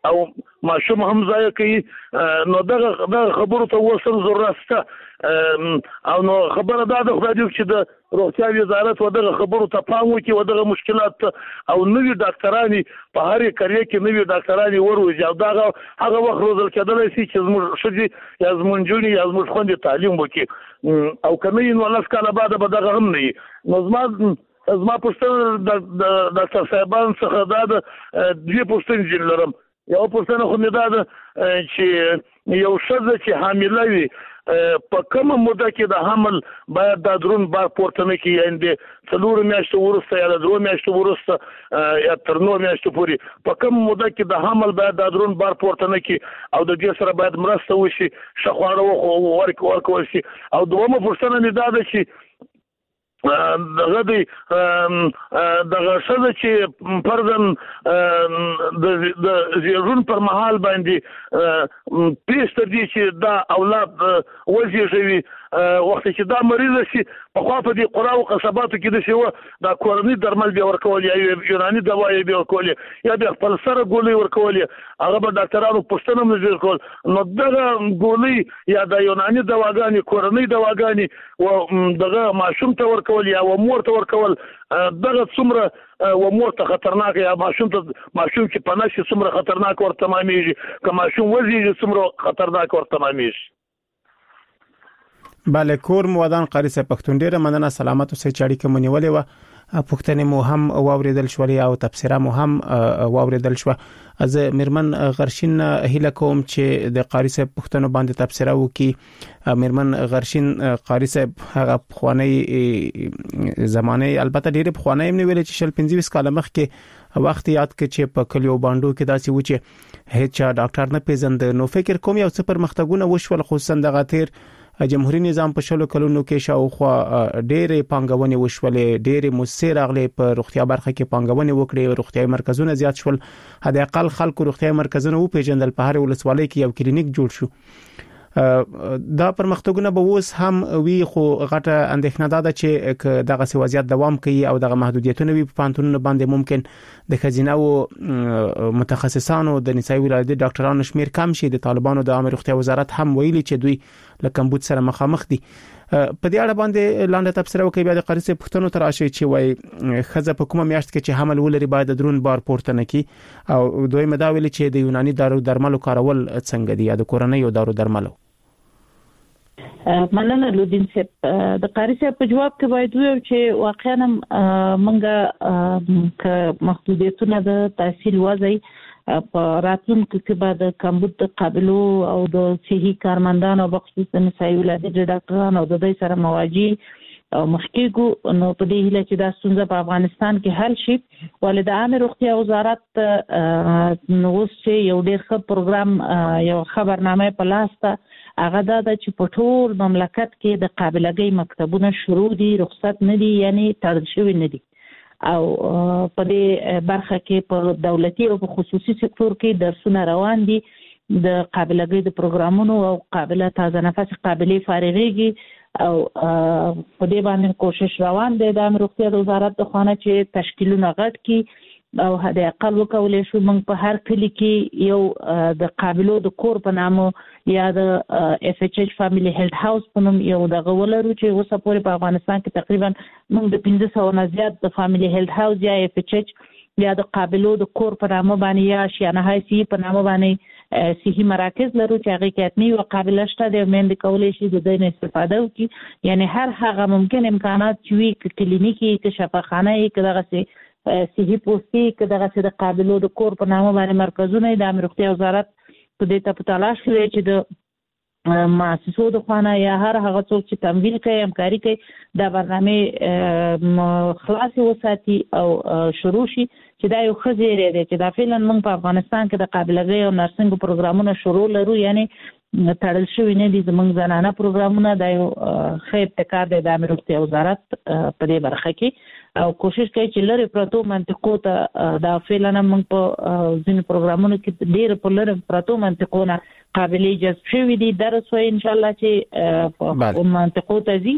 او ماشوم هم ځای کوي نو دغه د خبرو ته وسم ضرورت شته او نو خبره دا د خدای چې د روغتیا وزارت ودغه خبرو ته پام وکړي ودغه مشکلات او نوې ډاکټرانی په هر قريه کې نوې ډاکټرانی وروځي او دا هغه وخت روزل کېدل شي چې زموږ شدي یا زموږ جونی یا زموږ خوندې تعلیم وکړي او کله نو لاس کاله بعد به دغه هم نه نو زما زما پوښتنه د ډاکټر صاحبان څخه دا د دې پوښتنې لرم یو پوښتنه خو مې دا ده چې یو ښځه چې حامله وي په کومه موده کې د حمل باید د درون بار پورته نه کړي یعنې څلور میاشتې وروسته یا د درو میاشتې وروسته یا تر نو میاشتې پورې په کومه موده کې د حمل باید د درون بار پورته نه کړي او د دې سره باید مرسته وشي ښه خواړه ورکول شي او دویمه پوښتنه مې دا ده چې دغه دی دغه څه چې پردن د زیږون پر مهال باندې پیسته دي چې دا اولاد وزیږوي وخت چې دا مریض شي په خوا په دې قرا او قصباتو کې د شی دا کورني درمل به ورکول یا یوناني دوايي به ورکول یا به خپل سره ګولۍ ورکول هغه به ډاکټرانو پوښتنه مې وکول نو دغه ګولۍ یا د یوناني دواګانې کورني دواګانې او دغه ماشوم ته ورکول یا و مور ته ورکول دغه څومره و مور ته خطرناک یا ماشوم ته ماشوم چې پناه شي څومره خطرناک ورته تمامېږي که ماشوم وزیږي څومره خطرناک ورته تمامېږي. بله کور مودان قاری صاحب پښتون ډیره مننه سلامت اوسئ چې اړیکه مو نیولې و پښتنې مو هم واوریدل شولې او تفسیره مو هم واوریدل شو. از مرمن غرشین هیله کوم چې د قاری صاحب پښتنو باندې تفسیره وکي. مرمن غرشین قاری صاحب هغه خواني زمانه البته ډیره خواني هم ویل چې شل پنځه کال مخکې وخت یاد کې چې په کلیو باندې کې داسې و چې هیڅ ډاکټر نه پیژند نو فکر کوم یو څه پرمختګونه وشول خصوصا د غاتیر جمهوریت نظام په شلو کلونو کې شاوخوا ډېرې پانګونې وشولې ډېرې موثر اغلې په روغتیا برخه کې پانګونې وکړې روغتیاي مرکزونه زیات شول هدا اقل خلکو روغتیاي مرکزونه و پیژندل په هر ولسوالۍ کې یو کلینیک جوړ شو. دا پرمختګونه به اوس هم وی خو غټه اندېښنه ده چې دغه سی وضعیت دوام کوي او دغه محدودیتونه وي په پانتونونو باندې ممکن د خزینه او متخصصانو د نسایي ولادت ډاکټرانو شمیر کم شي. د طالبانو د عامه روغتیا وزارت هم ویلي چې دوی له کمبود سره مخامخ دي. په دې اړه باندې لاندې تفسیر وکړي بیا د قاری صاحب پښتنو تر راشي چې وای خزه په کومه میاشت کې چې حمل ولري باید د درون بار پورته نه کی او دوی مداویل چې د یوناني دارو درملو کارول څنګه دي یا د کورنۍ او دارو درملو. مننه لودین صاحب د قاری صاحب په جواب کې باید ویل چې واقعا منګه ک محدودیتونه د تحصیل وځي په راتلونکو کې بعد کمبود د قابلو او د صحي کارمندانو او بخصوص د نسایي ولادت ډاکټرانو او د دوی سره مواجه او مخکېګو نو په دې هیله چې دا ستونزه په افغانستان کې حل شي. ولې د عامه روغتیا وزارت نو چې یو ډېر ښه پروګرام یو خبرنامه په لاس ته هغه دا چې په ټول مملکت کې د قابلګۍ مکتبونه شروع دي رخصت نه دي یعنی تړل شوی نه دي او په دې برخه کې په دولتي او په خصوصي سکتور کې درسونه روان دي د قابلګۍ د پروګرامونو او قابله تازه نفس قابلیت فارغيږي او په دې باندې کوشش روان دی د روغتیا وزارت د خانه چې تشکیلونه غټ کی او هدا اقل وکولې شو موږ په هر کلی کې یو د قابلو د کور په نامه یا د اف ایچ ایچ فاميلي هیلث هاوس په نوم یو د غولرو چې اوسه پورې په افغانستان کې تقریبا موږ د پنځه سوه نه زیات د فاميلي هیلث هاوس یا اف ایچ ایچ یا د قابلو د کور په نامه باندې یا شیانه هاي په نامه باندې صحي مراکز لرو چې هغه کې اتنی او قابلیت شته د مند کولې شي د دې استفاده وکړي یعنی هر هغه ممکن امکانات چې وي کلینیکي کې شفاخانه کې دغه سي صحي پوسټي کې دغه سي د قابلو د کور په نامه باندې مرکزونه د امر روغتیا وزارت په دې ته په تلاش کوي چې د مؤسسو د خانه یا هر هغه څوک چې تمویل کوي همکاري کوي د برنامه خلاص وساتي او شروع شي چې دا یو خزيره دی چې دا فعلا موږ په افغانستان کې د قابلګۍ او نرسنګ پروګرامونه شروع لرو یعنی تړل شوی نه دي زموږ زنانه پروګرامونه د یو ښه ابتکار دی د امر روغتیا وزارت په دې برخه کې او کوشش کوي چې لری پروتو منطقو ته دا فعلا موږ په ځینې پروګرامونو کې ډېر په لری پروتو منطقونه قابلیت جذب شوی دي درس وای ان شاء الله چې په منطقو ته زی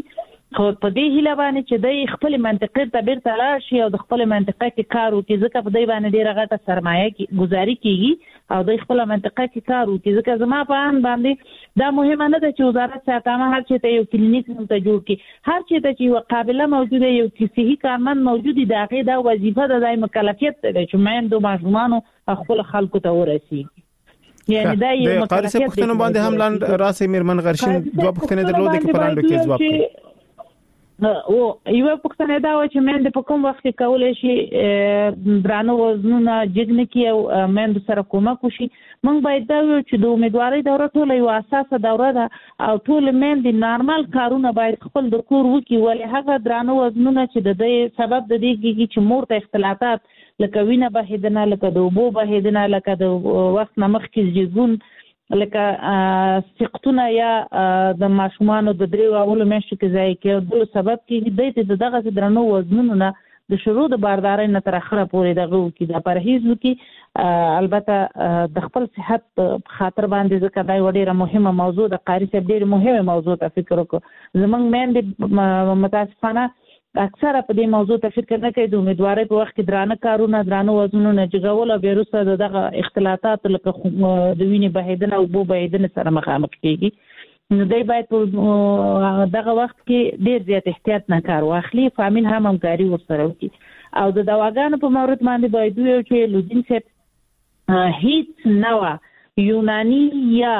خو په دې هیله باندې چې د خپل منطقې ته بیرته لاړ شي او د خپل منطقې کې کار وکړي ځکه په دې باندې ډیره غټه سرمایه کې گزاري کیږي او د خپل منطقې کې کار وکړي ځکه زما په ان باندې دا مهمه نه ده چې وزارت څخه هر چیرته یو کلینیک ته جوړ کړي هر چیرته چې یو قابلیت موجوده یو صحي کارمند موجود دی هغه دا وظیفه ده د مکلفیت ده چې مېندو ماشومان خپل خلکو ته ورسیږي یعنی دا یو مکلفیت د قارصه پښتنو باندې هم لاند راسي میرمن غرشین دوه پښتنې درلودې کې پراندو کې جواب کړي او یو پښتنه دا و چې مند په کوم وخت کې کولای شي درانه وزنونه جګنه کې او مند سره کومک وشي موږ باید دا چې د امیدوارۍ دوره ټول یو اساسه دوره ده او ټول مند نارمل کارونه باید خپل د کور وکي ولې هغه درانه وزنونه چې د دې سبب د دې کې چې مور ته اختلافات لکه وینه بهیدنه لکه د اوبو بهیدنه لکه د وخت نمخ کې زیږون لکه سقطونه یا د ماشومان د دریو اولو میاشتو کې ځای کې د سبب کې د دغه درنو وزنونو نه د شروع د باردارۍ نه تر اخره پورې دغه کې د پرهیز وکي البته د خپل صحت خاطر باندې ځکه دا ډیره مهمه موضوع د قاری صاحب ډیره مهمه موضوع ته فکر وکړو زمونږ مېندې متاسفانه اکثره په دې موضوع ته فکر نه کوي د امیدوارۍ په وخت کې درانه کارونه درانه وزنونه جګول او بیرسته دغه اختلاطات لکه د وینې بهیدنه او بو بهیدنه سره مخامخ کیږي نو دوی باید دغه وخت کې ډیر زیات احتیاط نه کار واخلي فامیل هم همکاري ورسره وکړي او د دواګانو په مورد باندې باید یو چې لودین صاحب هیڅ نوع یونانی یا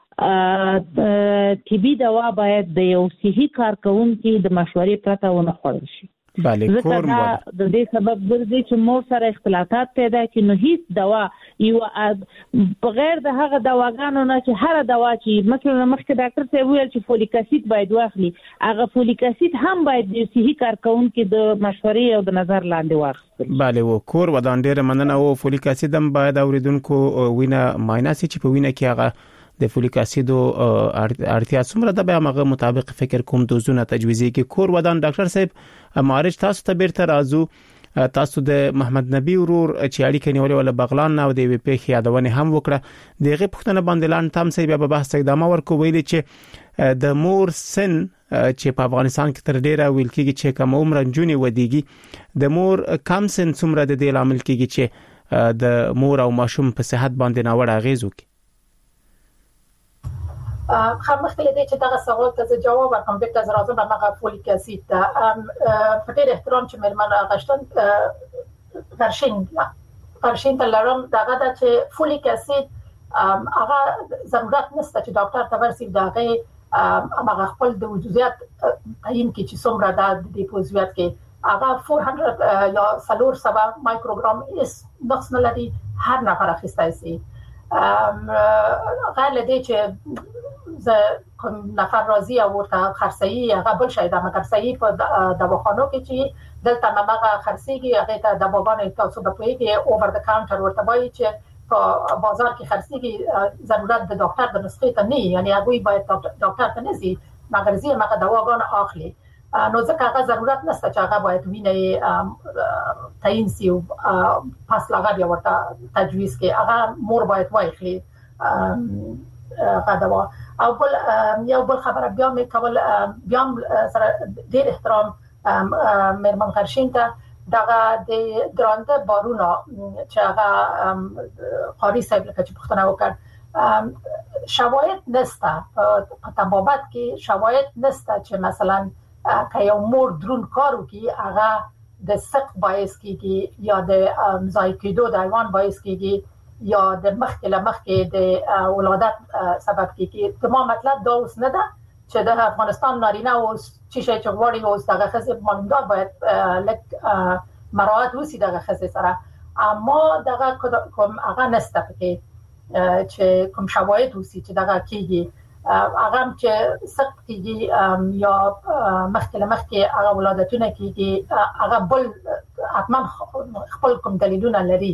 طبي دوا باید د یو صحي کارکونکو د مشورې پرته ونه خوړل شي بله کور مو د دې سبب ګرځي چې مور سره اختلافات پیدا کړي نو هیڅ دوا یو بغیر د هغه دواګانو نه چې هر دوا چې مثلا مخکې ډاکټر ته ویل چې فولیک اسید باید واخلي هغه فولیک اسید هم باید د صحي کارکونکو د مشورې او د نظر لاندې واخلي بله و کور ودان ډیر مننه او فولیک اسید هم باید اوریدونکو وینه مایناسي چې په وینه کې هغه د فولیک اسید اړتیا څومره ده به هغه مطابق فکر کوم دوزونه تجویزي کې کور ودان ډاکټر صاحب مارج تاسو ته بیرته راځو تاسو د محمد نبی ورور چې اړیکه نیولې ول بغلان نو د وی پی یادونه هم وکړه دغه پښتنه باندې لاند تام سي به بحث ادامه ورکو ویلي چې د مور سن چې په افغانستان کې تر ډیره ویل کېږي چې کوم عمر جونې ودیږي د مور کم سن څومره د دې عامل کېږي چې د مور او ماشوم په صحت باندې ناوړه اغیز وکړي خامخې دې چې دا سوال ته جواب ورکوم د تاسو به هغه فولیک اسید ته په ډېر احترام چې مېرمنه غشتن غرشین غرشین ته لرم دغه د چې فولیک اسید هغه ضرورت نشته چې ډاکټر ته ورسي دغه هغه خپل د وجودیت تعین کې چې څومره د دې پوزیت کې هغه چهارصد یا څلور سوه مایکروګرام اس نقص نه لري هر نفر اخیستای شي غیر لدی چې ز کوم نفر راضي او ورته خرڅي هغه بل شي د خرڅي په دواخانو کې چې دلته مغه خرڅيږي هغه ته د بابانو تاسو د پوهیږي اوور د کاونټر ورته وایي چې په بازار کې خرڅيږي ضرورت د ډاکټر د نسخې ته نه یعنی هغه باید ډاکټر ته نزي مګر زی مغه دواګان اخلي نو ځکه هغه ضرورت نشته چې هغه باید ویني تعین سی او پاس لاګه بیا ورته تجویز کې هغه مور باید واخلي هغه دوا او بل یو بل خبره بیا مې کول بیا سره ډېر احترام مېرمن غرشین ته دغه د درانده بارونه چې هغه قاری صاحب لکه چې پښتنه وکړ شواهد نشته په تبابت کې شواهد نشته چې مثلا که یو مور درون کار وکړي هغه د سقط باعث کیږي یا د ضایع کېدو د حیوان باعث کیږي یا د مخکې لمخکې د ولادت سبب کیږي ته ما مطلب دا اوس نه ده چې د افغانستان نارینه او چې شي چې غواړي اوس دغه خزه مالدار باید لک مراعات وسی دغه خزه سره اما دغه کوم هغه نسته پکې چې کوم شواهد وسی چې دغه کیږي هغه چې سقط کیږي یا مخکې لمخکې هغه ولادتونه کیږي هغه بل حتما خپل کوم دلیلونه لري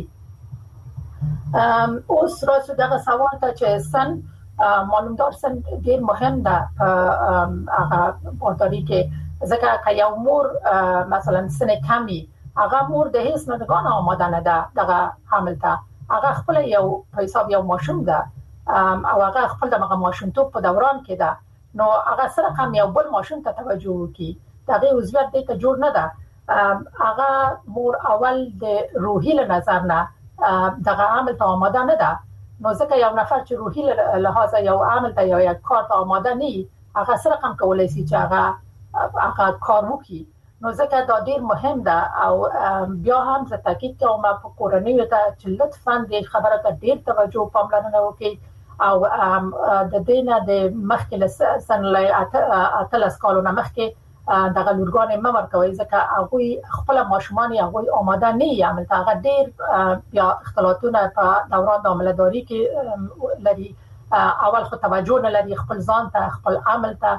اوس راځو دغه سوال ته چې سن معلومدار سن ډیر مهم ده هغه باندې کې ځکه که یو مور مثلا سن کمی هغه مور د هیڅ نه دغه آماده نه ده دغه حمل ته هغه خپل یو په حساب یو ماشوم ده او هغه خپل دغه ماشوم ته په دوران کې ده نو هغه سره هم یو بل ماشوم ته توجه وکړي دغه عضویت دې ته جوړ نه ده هغه مور اول د روحي له نظر نه دغه عامل ته آماده نه ده. نو ځکه یو نفر چې روحي لحاظه یو عامل ته یا کار ته آماده نه هغه سره کم کولای شي چې هغه هغه کار وکړي. نو ځکه دا ډیر مهم ده او بیا هم زه تاکید کوم په کورنۍ ته چې لطفاً د خبره ته ډیر توجه پاملرنه وکړي او د دینه د مخکې سن اتلس کالو مخکې دغه لورګان ممر کوي ځکه هغه خپل ماشومان هغه آماده نه یعمل تا هغه ډیر بیا اختلاطونه په دوران د عملداري کې لري. اول خو توجه نه لري خپل ځان ته خپل عمل ته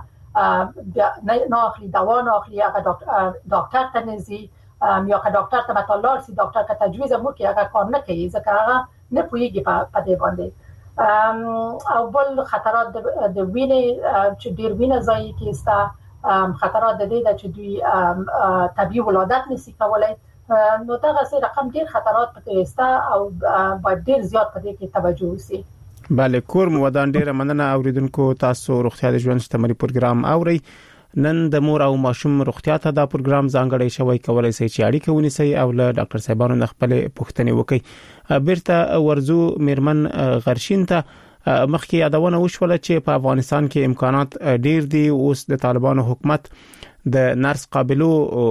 نه اخلي دوا نه اخلي هغه ډاکټر ته نه ځي یا که ډاکټر ته متلار سي ډاکټر ته تجویز مو کې هغه کار نه کوي ځکه هغه نه پوهیږي په دې باندې. او بل خطرات د وینې چې ډیر وینې ځای کېستا خطرات د دې چې دوی طبيعي ولادت نشي کولای. نو دا غسه رقم ډیر خطرات پکې استا او باید ډیر زیات پدې کې توجه وشي. بله کور مو ودان ډیر مننه اوریدونکو تاسو روغتیا د ژوند شتمري پروګرام اوري. نن د مور او ماشوم روغتیا ته دا پروګرام ځانګړی شوی کولای شي چې اړیکه ونیسي او له ډاکټر صاحبانو نه خپل پوښتنې وکړي. بیرته ورزو میرمن غرشین ته مخکې یادونه وشوله چې په افغانستان کې امکانات ډیر دي. اوس د طالبانو حکومت د نرس قابلو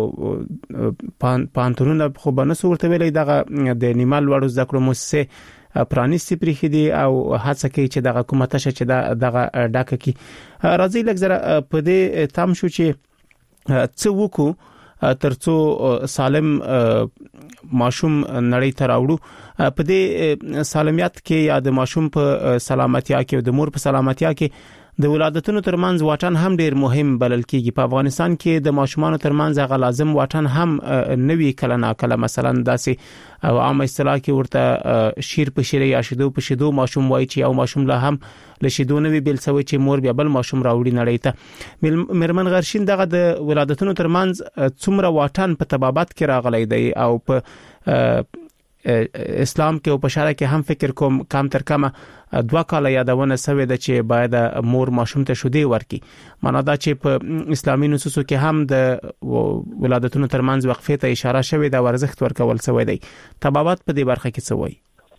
پانتونونه خو بنس ورته ویلي دغه د نیمال وړو زده کړو مؤسسه پرانیستي پرېخي دي او هڅه کوي چې دغه حکومت شه چې دغه ډاکه کی راځي لږ زره په دې تام شو چې څه وکړو ترڅو سالم ماشوم نړۍ ته راوړو. په دې سالمیت کې یا د ماشوم په سلامتیا کې او د مور په سلامتیا کې د ولادتونو ترمنځ واټن هم ډیر مهم بلل کیږي. په افغانستان کې د ماشومانو ترمنځ هغه لازم واټن هم نوي کله نا کله مثلا داسې او عام اصطلاح کې ورته شیر په شیر یا شیدو په شیدو ماشوم وایي چې یو ماشوم له هم له شیدو نوي بل سوي چې مور بیا بل ماشوم راوړي نړۍ ته. میرمن غرشین دغه د ولادتونو ترمنځ څومره واټن په طبابت کې راغلی دی او په اسلام کې او په شرع کې هم فکر کوم کم تر کمه دوه کاله یادونه سوي ده چې باید مور ماشوم ته شودي ورکي. معنا دا چې په اسلامي نصوصو کې هم د ولادتونو ترمنځ وقفه ته اشاره شوی ده ورزخت ورکول سوی دی. طبابت په دې برخه کې څه وایي؟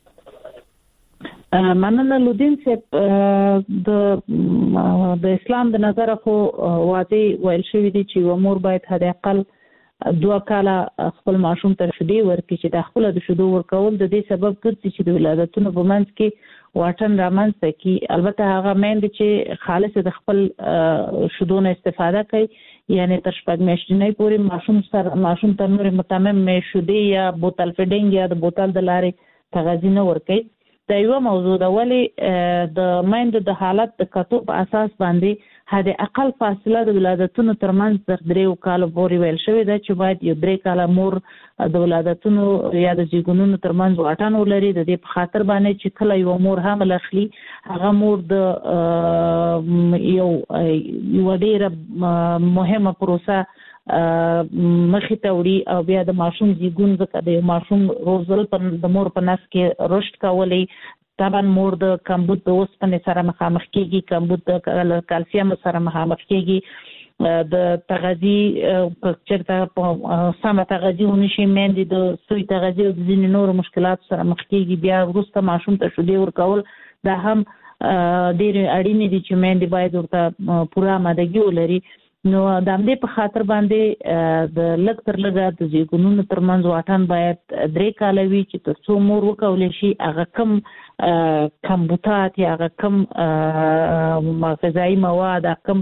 مننه لودین چې د د اسلام د نظر خو واضح ویل شوی دی چې و مور باید حد اقل دوه کاله خپل ماشوم ته شودي ورکړي چې د خپل د شودو ورکول د دې سبب ګرځي چې د ولادتونو په منځ کې واټن رامنځته کی. البته هغه مېند چې خالص د خپل شودو نه استفاده کوي یعنی تر شپږ میاشتې پورې ماشوم سره ماشوم ته نور متمم شودي یا بوتل فیډینګ یا د بوتل د لارې تغذیه نه ورکړي. دا یو موضوع ده ولی د مېند د حالت د کتو په اساس باندې حد اقل فاصله د ولادتونو ترمنځ تر درې کال پورې ویل شوی ده چې باید یو درې کال مور د ولادتونو یا د زیږونونو ترمنځ واټن ولري. د دې په خاطر باندې چې کله یو مور حامل اخلي هغه مور د یو یو ډیره مهمه پروسه مخې ته وړي او بیا د ماشوم زیږون ځکه د ماشوم روزل په د مور په نس کې رشد کولی طبعا مور د کمبود د اوسپنې سره مخامخ کیږي کمبود د کلسیم سره مخامخ کیږي د تغذیه په چرته په سمه تغذیه ونشي مېندې د سوی تغذیه او د ځینې نور مشکلات سره مخ کیږي. بیا وروسته ماشوم ته شودي ورکول دا هم ډېر اړین دي چې مېندې باید ورته پوره آمادګي ولري. نو د همدې په خاطر باندې د لږ تر لږه د زیږونونو ترمنځ واټن باید درې کاله وي چې تر څو مور وکولی شي هغه کم کمبوتات یا هغه کم غذایي مواد کم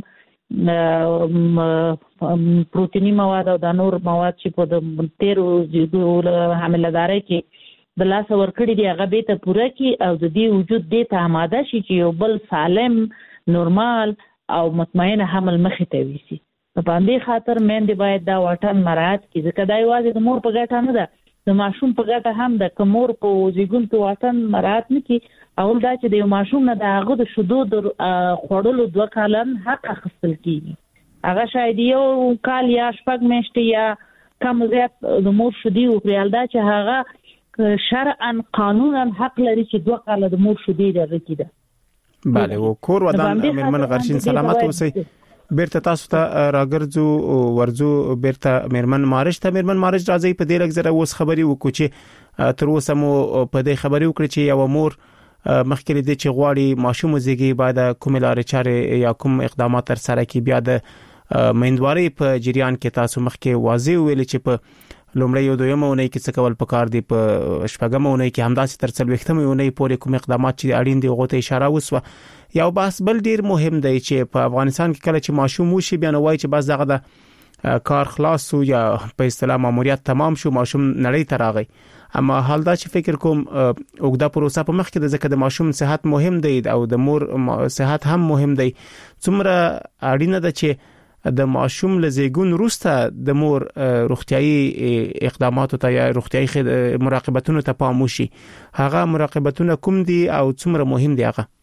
پروتینی مواد او د نور مواد چې په د تیرو حامله‌دارۍ کې د لاسه ورکړي دي هغه به ته پوره کړي او د دې وجود دې ته آماده شي چې یو بل سالم نورمال او مطمئن حمل مخې ته ویسي. په باندې خاطر مېندې باید دا واټن مراعات کړي ځکه دا یوازې د مور په ګټه نه ده د ماشوم په ګټه هم ده. که مور په زیږون کې واټن مراعات نه کړي اول دا چې د یو ماشوم نه د هغه د شیدو د خوړلو دوه کالن حق اخیستل کېږي. هغه شاید یو کال یا شپږ میاشتې یا کم زیات د مور شیدې وخوري دا چې هغه شرعاً قانونا حق لري چې دوه کاله د مور شیدې درکړي ده. بله و کور ودان میرمن غرشین سلامت اوسئ. بیرته تاسو ته راګرځو ورځو بیرته میرمن مارج ته میرمن مارج راځي په دې لږ زره اوس خبري وکړو چې تر اوسه مو په دې خبري وکړي چې یو مور مخکې دې چې غواړي ماشوم زیږي بعد کوم لارې چارې یا کوم اقدامات تر سره کی بیا د مېندواري په جریان کې تاسو مخکې واضح ویل چې په لومړی یو دویمه اونۍ کې څه کول پکار دي په شپږمه اونۍ کې همداسې تر څلوېښتمه اونۍ پورې کوم اقدامات چې اړین دي غوته اشاره وسوه. یو بحث بل ډیر مهم دی چې په افغانستان کې کله چې ماشوم وشي بیا نو وایي چې بس دغه د کار خلاص شو یا په اصطلاح ماموریت تمام شو ماشوم نړۍ ته راغی. اما حال دا چې فکر کوم اوګدا پروسه په مخ کې د ځکه د ماشوم صحت مهم دی او د مور صحت هم مهم دی. څومره اړینه ده چې د ماشوم لزیګون وروسته د مور روغتيایي اقداماتو ته یا روغتيایي مراقبتونو ته پام وشي. هغه مراقبتونه کوم دي او څومره مهم دي هغه؟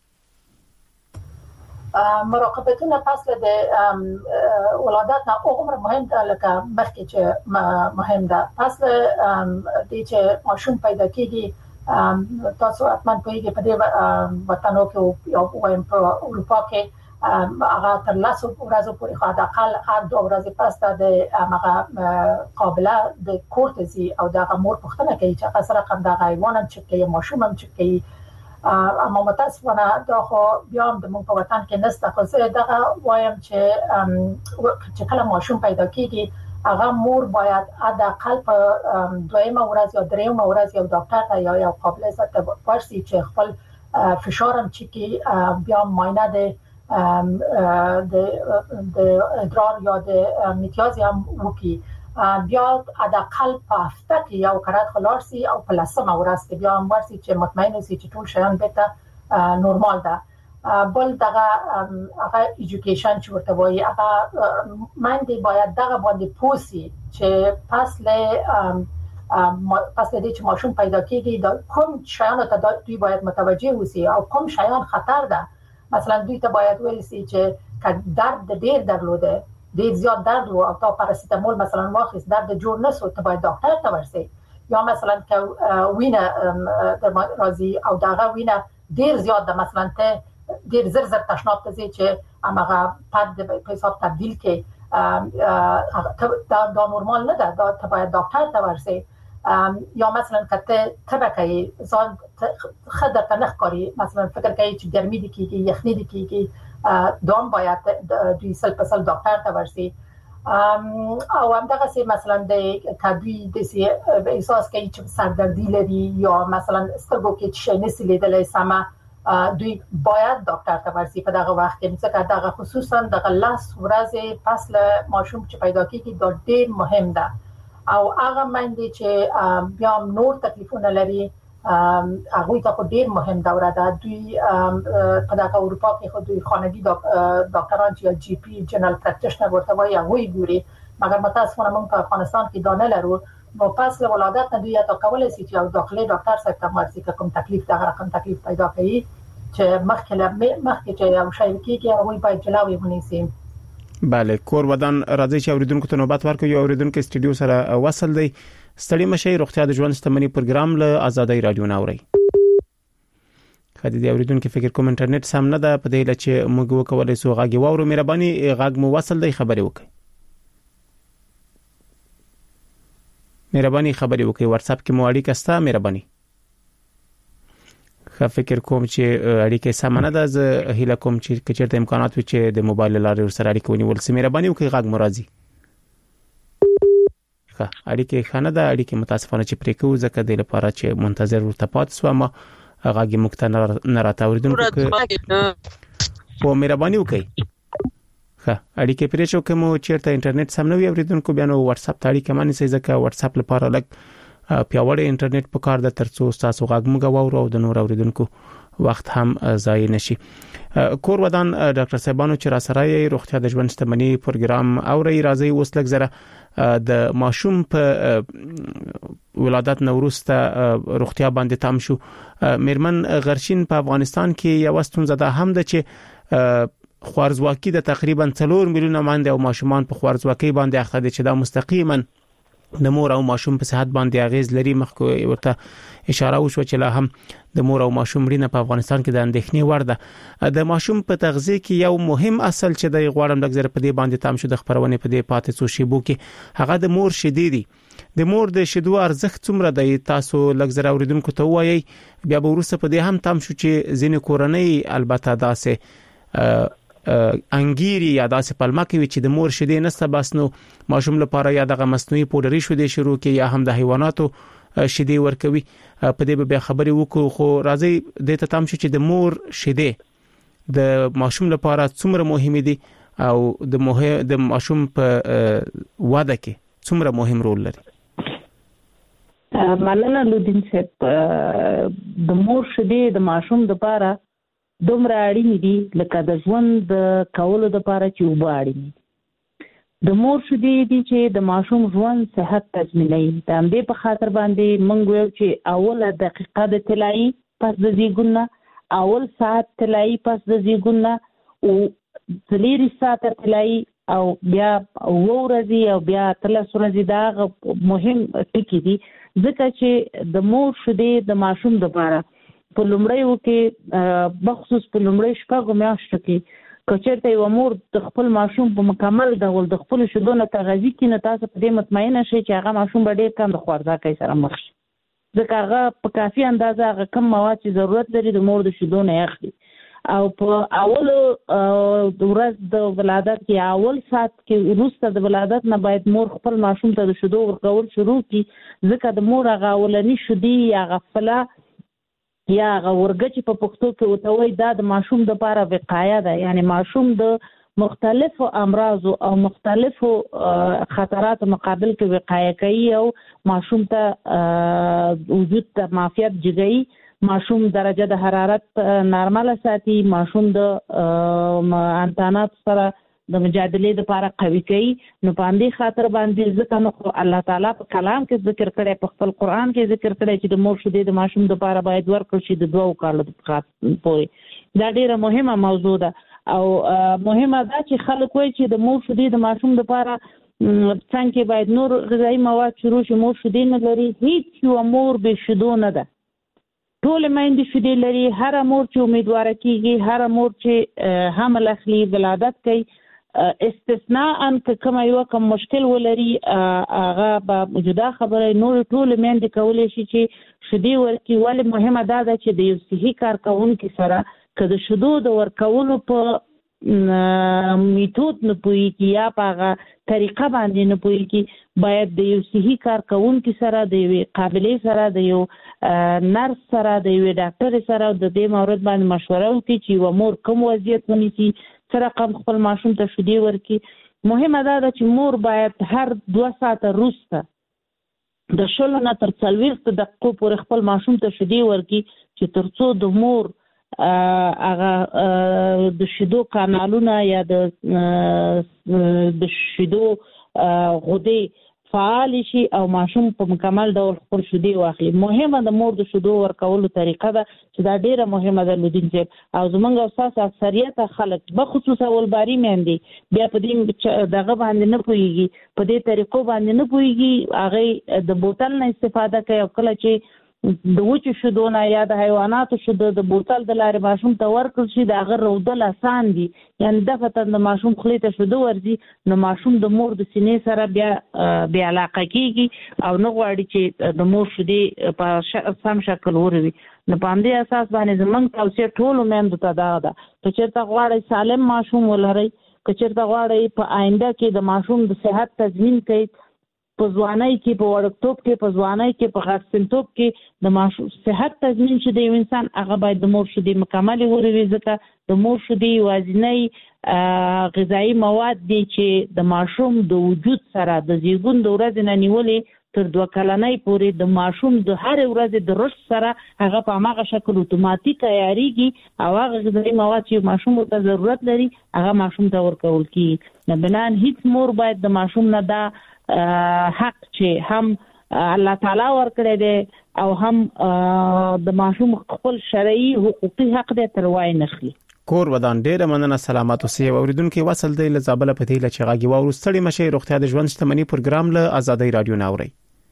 مراقبتونه فصل د ولادت نه عمر مهم ده لکه مخکې چې مهم ده. فصل د چې ماشوم پیدا کیږي تاسو حتما پوهیږئ په دې وطنو کې او وایم په اروپا کې هغه تر لاسو ورځو پورې خو د اقل هر دوه ورځې پس د هغه قابله د کورتزي او د مور پختنه کوي چې هغه سره کوم د حیوانم چې کوي ماشوم هم چې کوي. اما متاسفانه دا خو بیا هم د موږ په وطن کې نشته. خو زه دغه وایم چې چې کله ماشوم پیدا کیږي هغه مور باید حداقل په دویمه ورځ یا دریمه ورځ یو ډاکټر ته یا یو قابله ته ورسي چې خپل فشار هم چې کوي بیا معاینه ده د د ادرار یا د امتیاز هم وکي. بیا حداقل په هفته کې یو کرات خلاصي او په لسمه ورځ کې بیا هم ورسي چې مطمئن اوسي چې ټول شیان به نورمال ده. بل دغه هغه ایجوکیشن چې ورته وایي هغه مندي باید دغه باندې پوسی چې پس له پس له دې چې ماشوم پیدا کیږي د کوم شیانو ته دوی باید متوجه اوسي او کوم شیان خطر ده. مثلا دوی ته باید ویل شي چې که درد ډیر درلوده ډیر زیات درد او تا پاراسیتامول مثلا واخیست درد جوړ نشو ته باید ډاکټر ته ورسې. یا مثلا که وینه د راځي او دغه وینه ډیر زیات ده مثلا ته ډیر زر زر تشناب ته ځي چې هغه پد په حساب تبدیل کې دا دا نورمال نه ده. دا ته باید ډاکټر ته ورسې. یا مثلا کته تبکای ځان خدای ته نخکاری مثلا فکر کوي چې ګرمي دي کیږي یخني دي کیږي دوم باید دوی سل په سل ډاکټر ته ورسي. او همدغه سي مثلا د کدوی د سي احساس کوي چې سردردي لري یا مثلا سترګو کې شي نسی لیدلې سما دوی باید ډاکټر ته ورسي په دغه وخت کې. ځکه دغه خصوصا دغه لاس ورځې پس له ماشوم چې پیدا کیږي دا ډیر مهم ده. او هغه مندي چې بیا نور تکلیفونه لري هغه ته ډیر مهم دوره ده. دوی په دغه اروپا کې خو دوی خانگی ډاکټران چې جی پی جنرال پریکټیشنر ورته وایي هغه ګوري. مګر متاسفانه موږ په افغانستان کې دا نه لرو. نو پس له ولادت نه دوی تا کولای شي چې یو داخلي ډاکټر سره تمرسي کوم تکلیف دغه رقم تکلیف پیدا کوي چې مخکې مخکې چې یو شی کېږي هغه باید جلاوي ونیسي. بله کور ودان راځي چې اوریدونکو ته نوبت ورکړو. یو اوریدونکو استډیو سره وصل دی. ستړي مشي روغتیا د ژوند شتمنۍ پروګرام له آزادۍ رادیو ناوړي. خدای دې اوریدونکو فکر کوم انټرنیټ سم نه ده په دې لچې موږ وکولای سو غاګي وورو مهرباني غاګ مو وصل دی خبري وکړئ. مهرباني خبري وکړئ. واتس اپ کې مو اړیکه ستا مهرباني. خو فکر کوم چې اړیکه سم نه ده. زه هیله کوم چې کچرته امکانات وي چې د موبایل لارې سره اړیکه ونیول سي. مهرباني وکړئ غاګ مرادي. ښه اړیکه خانه ده. اړیکه متاسفانه چې پرې کوو ځکه د لپاره چې منتظر ورته پات سو ما غاګي مکتن نه راته اوریدونکو په مهرباني وکړئ. ښه اړیکه پرې شو کوم چیرته انټرنیټ سم نه وي اوریدونکو بیا نو واتس اپ ته اړیکه مانی سي ځکه واتس اپ لپاره لګ پیاوړی انټرنیټ په کار د ترڅو تاسو غاګ موږ واورو او د نور اوریدونکو وخت هم ضایع نشي. کور ودان ډاکټر صاحبانو چې را سره یې روغتیا د ژوند شتمنۍ پروګرام اوري راځي اوس لږ زره د ماشوم په ولادت نوروسته روغتیا باندې تام شو. میرمن غرشین په افغانستان کې یو ستونزه ده هم ده چې خوارزواکي د تقریبا څلور میلیونه ماندې او ماشومان په خوارزواکي باندې اخته دي چې دا مستقیما د مور او ماشوم په صحت باندې اغیز لري. مخکې ورته اشاره وشو چې لا هم د مور او ماشوم مړینه په افغانستان کې د اندېښنې وړ ده. د ماشوم په تغذیه کې یو مهم اصل چې د غواړم لږ زر په دې باندې تام شو د خبرونه په دې پاتې څو شیبو کې هغه د مور شیدې دي. د مور د شیدو ارزښت څومره دی تاسو لږ زر اوریدونکو ته وایي. بیا به ورسره په دې هم تام شو چې ځینې کورنۍ البته داسې انګيري یا داسې پلمه کوي چې د مور شیدې نسته بس نو ماشوم لپاره یا دغه مصنوعي پودري شیدې شروع کې یا هم د حیواناتو شیدې ورکوي. په دې به خبرې وکړو خو راځي د ته تام شو چې د مور شیدې د ماشوم لپاره څومره مهمه دي او د مهم د ماشوم په واده کې څومره مهم رول لري. مننه لودین صاحب. د مور شیدې د ماشوم لپاره دومره اړین دي لکه د ژوند د کولو لپاره چې اوبه اړین دي. د مور شیدې دي چې د ماشوم ژوند صحت تضمینوي. د همدې په خاطر باندې موږ وایو چې اوله دقیقه د طلایي پس د زیږون نه، اول ساعت طلایي پس د زیږون نه او څلېري ساعته طلایي او بیا اوه ورځې او بیا اتلس ورځې دا مهم ټکي دي ځکه چې د مور شیدې د ماشوم لپاره په لومړیو کې بخصوص په لومړی شپږو میاشتو کې که چېرته یوه مور د خپل ماشوم په مکمل ډول د خپلو شیدو نه تغذیه کړي نو تاسو په دې مطمئنه شئ چې هغه ماشوم به ډېر کم د خوارځواکۍ سره مخ شي ځکه هغه په کافي اندازه هغه کم مواد چې ضرورت لري د مور د شیدو نه اخلي. او په اول ورځ د ولادت کې اول ساعت کې وروسته د ولادت نه باید مور خپل ماشوم ته د شیدو ورکول شروع کړي ځکه د مور هغه اولني شیدې یا غفله یا غورګه چې په پښتو کې وته وای دا د ماشوم د لپاره وقایه ده. یعنی ماشوم د مختلفو امراض او مختلفو خطراتو مقابل کې وقایه کوي او ماشوم ته وجود ته معافیت جګي. ماشوم درجه د حرارت نارمل ساتي. ماشوم د انتانات سره د مجادلې لپاره قوي کوي. نو په دې خاطر باندې ځکه نو الله تعالی په کلام کې ذکر کړی په خپل قران کې ذکر کړی چې د مور شیدې د ماشوم لپاره باید ورکړل شي د دوه کالو پورې. دا ډیره مهمه موضوع ده او مهمه ده چې خلک وایي چې د مور شیدې د ماشوم لپاره څنګه باید نور غذایی مواد شروع شي. مور شیدې نه لري هیڅ یو مور به شیدو نه ده. ټول میندې شیدې لري. هر مور چې امیدواره کیږي، هر مور چې حمل اخلي، ولادت کوي، استثناء ان کوم یو کوم مشکل ولري هغه به جدا خبره نور ټول میندې کولای شي چې شیدې ورکړي. ولې مهمه ده چې د یو صحي کارکونکو سره که د شیدو د ورکولو په میتود نه پوهیږي یا په هغه طریقه باندې نه پوهیږي باید د یو صحي کارکونکو سره د یوې قابلې سره د یو نرس سره د یوې ډاکټر سره د دې مورد باندې مشوره وکړي چې یوه مور کوم وضعیت ونیسي څه رقم خپل ماشوم ته شیدې ورکړي. مهمه دا ده چې مور باید هر دوه ساعته وروسته د شلو نه تر څلوېښتو دقیقو پورې خپل ماشوم ته شیدې ورکړي چې تر څو د مور هغه د شیدو کانالونه یا د د شیدو غدې فعال شي او ماشوم په مکمل ډول خپل شیدې واخلي. مهمه د مور د شیدو ورکولو طریقه ده چې دا ډیره مهمه ده لودین صاحب. او زمونږ استاد اکثریت خلک بخصوص اولباري میندې بیا په دې دغه باندې نه پوهیږي، په دې طریقو باندې نه پوهیږي. هغه د بوتل نه استفاده کوي او کله چې د وچو شیدو نه یا د حیواناتو شیدو د بوتل د لارې ماشوم ته ورکړل شي د هغه رودل اسان دي. یعنی دفعه د ماشوم خولې ته شیدو ورځي نو ماشوم د مور د سینې سره بیا بیا علاقه کیږي او نه غواړي چې د مور شیدې په سم شکل وروي. نو په همدې اساس باندې زموږ توصیه ټولو میندو ته دا ده که چېرته غواړئ سالم ماشوم ولرئ، که چېرته غواړئ په آینده کې د ماشوم د صحت تضمین کوئ، په ځوانۍ کې، په وړکتوب کې، په ځوانۍ کې، په غرسنتوب کې د ماشوم صحت تضمین شي د یو انسان هغه باید د مور شیدې مکملې وروي ځکه د مور شیدې یوازینی غذایي مواد دي چې د ماشوم د وجود سره د زیږون د ورځې نه نیولې تر دوه کلنۍ پورې د ماشوم د هرې ورځې د رشد سره هغه په هماغه شکل اتوماتیک عیارېږي او هغه غذایي مواد چې ماشوم ورته ضرورت لري هغه ماشوم ته ورکول کېږي. نو بنان هیڅ مور باید د ماشوم نه دا حق چې هم الله تعالی ورکړی دی او هم د ماشوم خپل شرعي حقوقي حق دی تر وای نخلي. کور ودان ډیره مننه سلامات اوسئ اوریدونکو وصل دی له زابل په تیله چې غاګي واورو ستړي مشه روغتیا د ژوند شتمنۍ پروګرام له آزادۍ رادیو ناوړي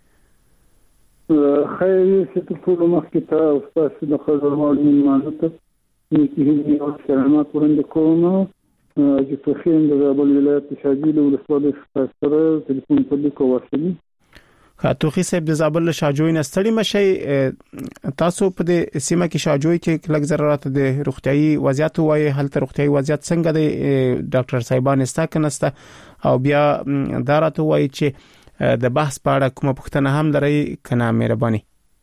خیري چې ټول مخکې ته او تاسو د خبرو معنی ته چې هیڅ سلامات ورنده کوم چې په خین د زابل ولایت شاجیل ولسوالۍ سره ټلیفون په لیکو ورسېږي خاطوخي صاحب د زابل شاجوی نستړي مشي تاسو په د سیمه کې شاجوی کې لږ ضرورت د روغتيایي وضعیت وایي هلته روغتيایي وضعیت څنګه دی ډاکټر صاحبان استاکنسته او بیا دارته وایي چې د بحث په اړه کومه پوښتنه هم لري کنه مهرباني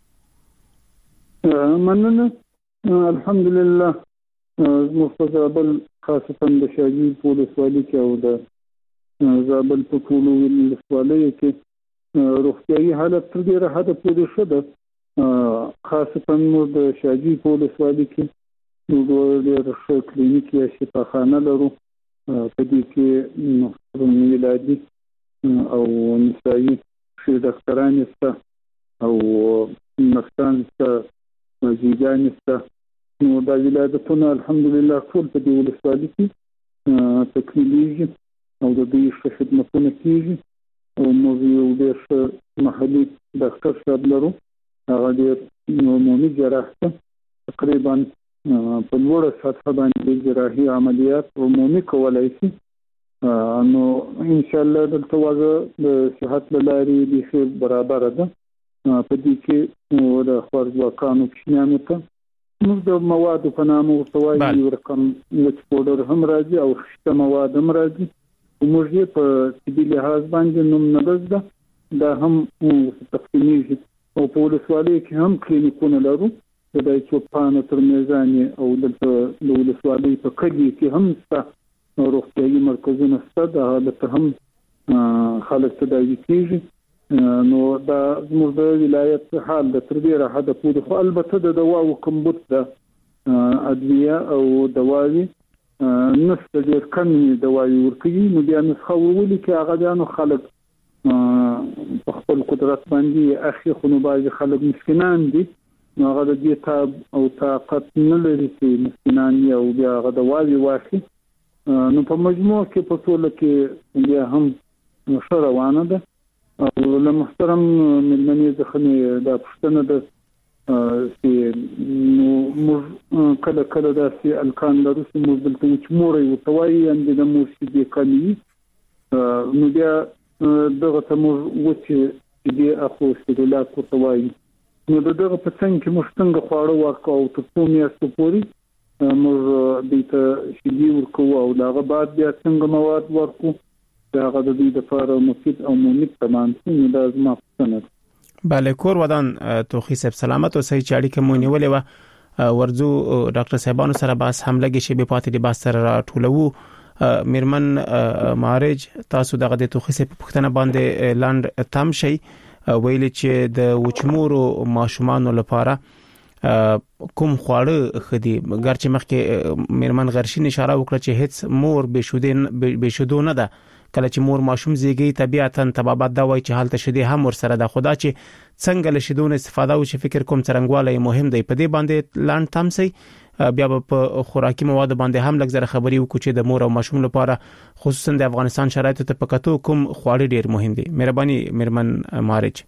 مننه الحمدلله مستقبل خاصه د شاجوی په ولسوالۍ کې او د زابل په ټول ولسوالۍ کې روغتيایي حالت تر ډیره حد پورې شده خاصه نو د شاجوی په ولسوالۍ کې نو ډېر ښه کلینیک یا شفاخانه لرو په دې کې ولادي او نسایي ښه ډاکټران شته او نرسان شته جیجان شته نو دا ولادتونه الحمدلله ټول په دې ولسوالۍ کې تکمیلېږي او د دې ښه خدمتونه کېږي او موږ یو ډېر محلي ډاکټر صاحب لرو هغه ډېر عمومي جراح ده تقریبا په لوړه سطحه باندې جراحي عملیات عمومي کولای شي نو ان شاء الله دلته وضع د صحت لارې د ښه برابر ده په دې کې د خوارځواکانو کښینانو ته موږ د موادو په نامه ورته یو رقم وچ پوډر هم راځي او خشته مواد هم راځي موږ یې په طبي لحاظ باندې نوم نه بزده دا هم تقسیمیږي او په ولسوالۍ کې هم کلینیکونه لرو د دای چوپانو تر میزانې او د ولسوالۍ په کلي کې هم شته روغتیایي مرکزونه شته د حالت هم خلک تداوي کېږي نو دا زموږ د ولایت حال د تر ډیره حده پورې خو البته د دواو کمبود ده ادویه او دواوي نسخه ډېر کمې دوايي ورکوي نو بیا نسخه ورولي کې هغه بیا خلک په خپل قدرت باندې اخی خو نو بعضې خلک مسکینان دي نو هغه د دې تاب او طاقت نه لري چې مسکینان یې او بیا هغه دواوي واخلي نو په مجموع کې په ټوله کې بیا هم ښه روانه ده او له محترم مېلمنې څخه مې دا پوښتنه ده چې نو موږ کله کله داسې الکان لرو چې موږ دلته چې مورې ورته وایي یعنې د مور شیدې کمې نو بیا دغه ته موږ وچې شیدې اخو سیرولاک ورته وایي نو د دغه په څنګ کې موږ څنګه خواړه ورکوو او تر څو میاشتو پورې موږ دوی ته شیدې ورکوو او د هغه بعد بیا څنګه مواد ورکوو د هغه د دوی دپاره مفید او ممید تمام شي نو دا زما پوښتنه ده بله کور ودان توخی صاحب سلامت اوسئ چې اړیکه مو نیولې و ورځو ډاکټر صاحبانو سره بحث هم لګی شي به پاتې د بحث سره ټولو میرمن مارج تاسو دغه د توخی صاحب پوښتنه باندې لاند تم شي ویل چې د وچمورو ماشومان لپاره کوم خواړه خدي ګرچې مخکې میرمن غرشین اشاره وکړه چې هیڅ مور بشودین بشودو نه ده کله چې مور ماشوم زیږي طبيعتاً تبابت دا وای چې حالت شدي هم ور سره د خدا چې څنګه له شیدون استفاده او چې فکر کوم څرنګواله مهم دی په دې باندې لاند تمسي بیا په خوراکي مواد باندې هم لږ زره خبري وکړو چې د مور او ماشوم لپاره خصوصا د افغانستان شرایطو ته پکاتو کوم خواړه ډیر مهم دي مهرباني میرمن مارج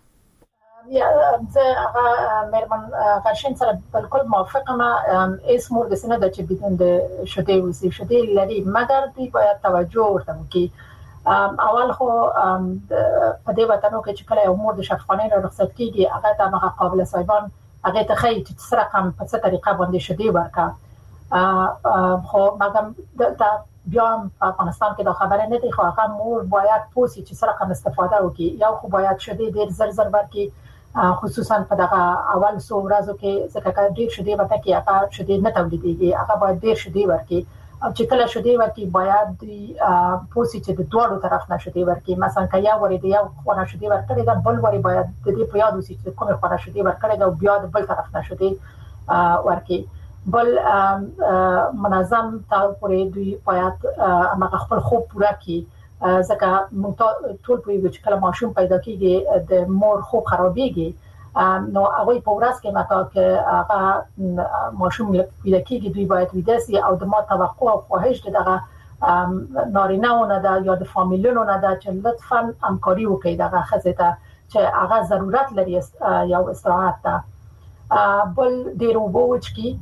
یا زه هغه میرمن غرشین سره بالکل موافقم اسم د سینه د چې بدون د شته وسی شته لري مګر دی باید توجه ورته وکړي اول خو په دې وطنو کې چې کله یو مور د شفقانه رخصت کیږي هغه ته هغه قابل صاحبان هغه ته خی چې سره کوم په څه طریقه باندې شته ورکا خو مګر دا بیا په افغانستان کې دا خبره نه دی خو هغه مور باید پوسی چې سره کوم استفاده وکړي یا خو باید شته ډیر زر زر ورکړي خصوصا په دغه اول څو ورځو کې ځکه ډیر شدي وته کې هغه شدي نه تولیدېږي هغه باید ډیر شدي ورکړي او چې کله شدي ورکړي باید د پوسی چې د دوړو طرف نه شدي ورکړي مثلا کیا ورې دی یو خونه شدي ورکړي دا بل ورې باید د دې په یاد وسی چې کومه خونه شدي ورکړي دا بیا د بل طرف نه شدي ورکړي بل منظم تاو پورې دوی باید هغه خپل خوب پوره کړي ځکه موږ ټول په یو چې کله ماشوم پیدا کیږي د مور خوب خرابېږي نو هغه په ورځ کې متا کې هغه ماشوم پیدا کیږي دوی باید ویدسي او د ما توقع او خواهش دغه نارینه‌ونه د یا د فامیلونو نه د چې لطفاً همکاري وکړي دغه خزه ته چې هغه ضرورت لري یو استراحت ته بل ډیر وبوچ کی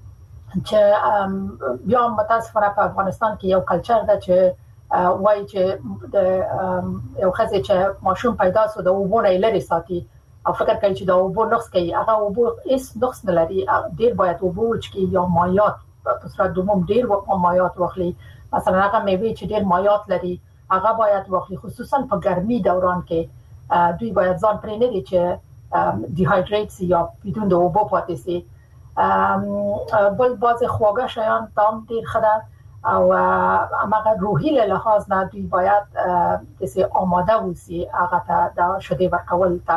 چې بیا متاسفانه په افغانستان کې یو کلچر ده چې وای چې د یو خزه چې ماشوم پیدا سو د وبونه لري ساتي او فکر کوي چې دا وبو نقص کوي هغه وبو هیڅ نقص نه لري ډیر باید وبو چې یا مایات په صورت دوم ډیر وبو مایات واخلي مثلا هغه میوه چې ډیر مایات لري هغه باید واخلي خصوصا په ګرمي دوران کې دوی باید ځان پرې نه دي چې ډیهایډریټ سي یا بدون د وبو پاتې سي بل باز خواږه شیان تام ډیر خده او هغه روحي له لحاظ نه دوی باید کسي آماده وسی هغه ته د شوده ورکول ته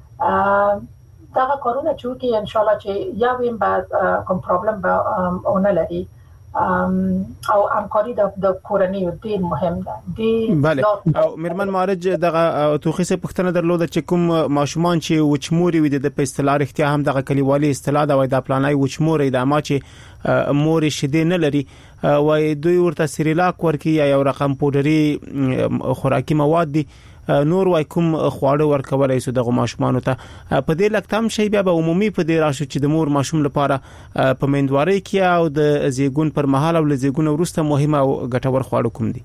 دا کارونه چې ان شاء الله چې یا ویم بعد کوم پرابلم به اون لري او همکاري د کورنۍ ډیر مهم ده دی بله او مرمن مارج دغه توخیسه پښتنه درلوده چې کوم ماشومان چې وچموري وي د په اصطلاح اختیار هم دغه کلیوالي اصطلاح دا وای د پلانای وچموري د ما چې مور شیدې نه لري وای دوی ورته سریلاک ورکی یا یو رقم پودري خوراکي مواد دي نور وای کوم خواړه ورکولای سو دغه ماشومان ته په دې لکتام شی بیا به عمومي په دې راشو چې د مور ماشوم لپاره په مندواري کې او د زیګون پر مهال او لزیګون ورسته مهمه او ګټور خواړه کوم دي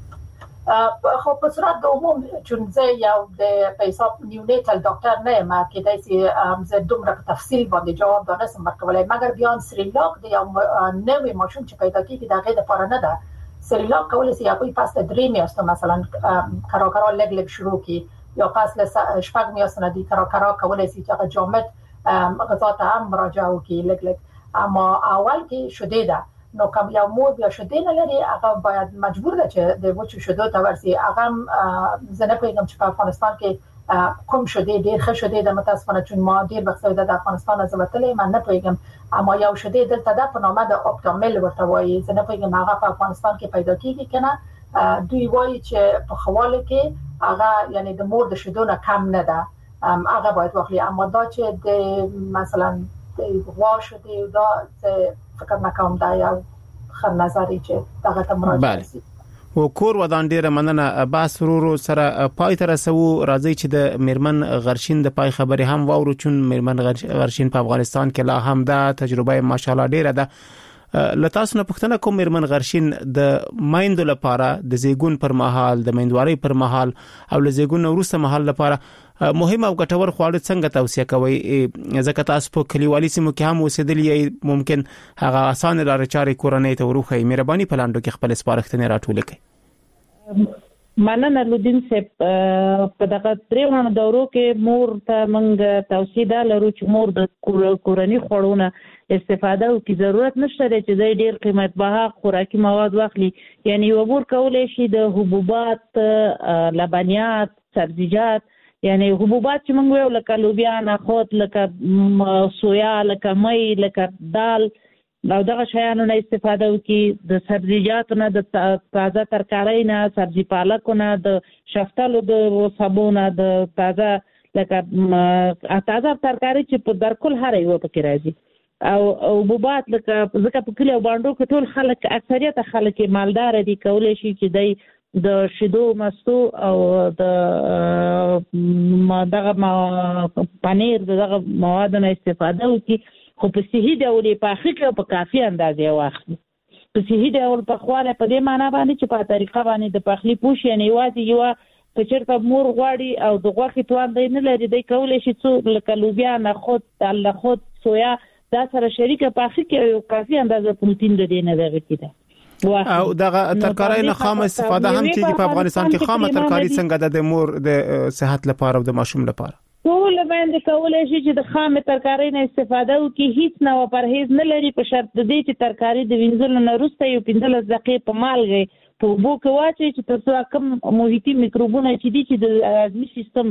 خو په صورت د عموم چې یو د پیساب نیونیټل ډاکټر نه ما کې داسې زه دومره په تفصیل باندې جواب دانسم ورکولای مګر بیا سریلاک د یو نوې ماشوم چې پیدا کیږي دغه د لپاره نه ده سریلاک کولای شي هغه پاس د درې میاشتو مثلا کرا کرا لګ لګ شروع کی یا پاس له شپږ میاشتو نه دي کرا کرا کولای شي چې هغه جامد غذا ته هم مراجعه وکړي لګ لګ اما اول کې شوده ده نو کوم یو مور بیا شوده نه لري هغه باید مجبور ده چې د وچو شوده ته ورسي هغه زنه پیغام چې په افغانستان کې کوم شوده ډیر ښه شوده د متاسفانه چون ما ډیر وخت د افغانستان از وتلې من نه پیغام اما یو شوده دلته د په نامه د اپټامل ورته وایي زنه پیغام هغه په افغانستان کې پیدا کیږي کنه دوی وایي چې په خواله کې هغه یعنی د مور د شوده نه کم نه ده هغه باید واخلي اما دا چې د مثلا د غوا شوده دا فکر نکوم دا یو خر نظری چې دغه ته مراجعه شي و کور ودان ډیره مننه باس ورورو سره پای تر سو راځي چې د میرمن غرشین د پای خبري هم واورو چون میرمن غرشین په افغانستان کې لا هم دا تجربه ماشاالله ډیره ده لتاسو نه پښتنه کوم میرمن غرشین د مایندو لپاره د زیګون پر مهال د میندواري پر مهال او د زیګون وروسته مهال لپاره مهم او ګټور خواړه څنګه توصیه کوي ځکه تاسو په کلیوالي سیمو کې هم اوسېدلی ممکن هغه آسان لارې چارې کورنۍ ته وروخی مهرباني په لاندو کې خپل سپارښتنې راټول کړئ مننه لودین صاحب په دغه درېونو دورو کې مور ته موږ توصیه ده لرو چې مور د کورنۍ خوړونه استفاده وکړي ضرورت نشته چې ډېر قیمت بها خوراکي مواد واخلي یعنی عبور کولای شي د حبوبات لبنیات سبزیجات یعنی حبوبات چې موږ ویل لکه لوبیا نخود لکه سویا لکه مې لکه دال او دغه شیانو نه استفاده وکړي د سبزیجاتو نه د تازه ترکارۍ نه سبزي پالک نه د شفتالو د سبونه د تازه لکه تازه ترکارۍ چې په درکل هر یو پکې راځي او حبوبات لکه ځکه په کلیو باندې کې ټول خلک اکثریت خلک مالدار دي کولای شي چې دای د شیدو مستو او د دغه پنیر دغه مواد نه استفاده وکړي خو په صحیح ډول په حقیقت په کافي اندازې واخلي په صحیح ډول په خواله په دې معنی باندې چې په طریقه باندې د پخلی پوښ یعنی واځي یو په چیرته مور غواړي او د غوښې توان دی نه لري دی کولای شي څو لکه لوبیا نه خود الله خود سویا دا سره شریکه په حقیقت یو کافي اندازه پروتین د دې نه دغه کیده او دغه ترکارۍ نه خام استفاده هم کیږي په افغانستان کې خام ترکارۍ څنګه د مور د صحت لپاره او د ماشوم لپاره ټول باندې کولای شي چې د خام ترکارۍ نه استفاده وکړي هیڅ نه پرهیز نه لري په شرط د دې چې ترکارۍ د وینځلو نه وروسته یو پنځلس دقیقې په مالګه په اوبو کې واچي چې تر څو کوم محیطي میکروبونه چې دي چې د هضمي سیستم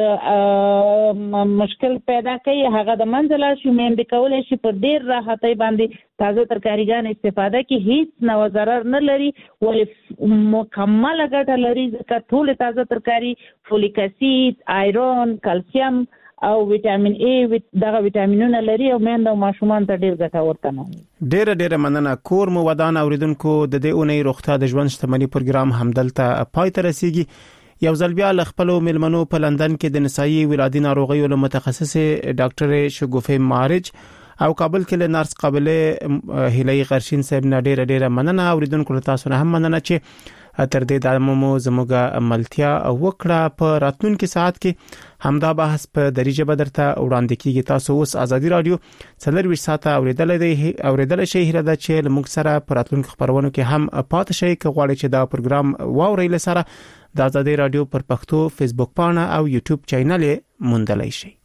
د مشکل پیدا کوي هغه د منځله شي مېندې کولای شي په ډېر راحتۍ باندې تازه ترکاریګان استفاده کوي هیڅ نه ضرر نه لري ولې مکمله ګټه لري ځکه ټول تازه ترکاری فولیک اسید آیرون کلسیم او وټامین ای دغه وټامینونه لري او میندو ماشومان ته ډیر ګټور تمامي. ډیر ډیر مننه. کور مو ودان اوریدونکو د دې اونۍ روغتیا د ژوند شتمنۍ پروګرام همدلته پای ته رسیږي. یو ځل بیا خپل ملمنو په لندن کې د نسایي ولادي ناروغیو له متخصص ډاکټر شګوفه مارج او کابل کې له نرس قابله هلي غرشین صاحب نه ډیر ډیر مننه. اوریدونکو تاسو نه هم مننه چې تر دې دمو زموږه عملتیا وکړه. په راتلونکي ساعت کې همدا بحث په دریجه بدرته وړاندې کیږي. تاسو اوس ازادي رادیو څلور ویشت ساعته اوریدل دی اوریدل شي هره د چې موږ سره په راتلونکي خبرونو کې هم پات شي. که غواړئ چې دا پروګرام واورئ لسره د ازادي رادیو پر پښتو فیسبوک پاڼه او یوټیوب چینل موندلای شي.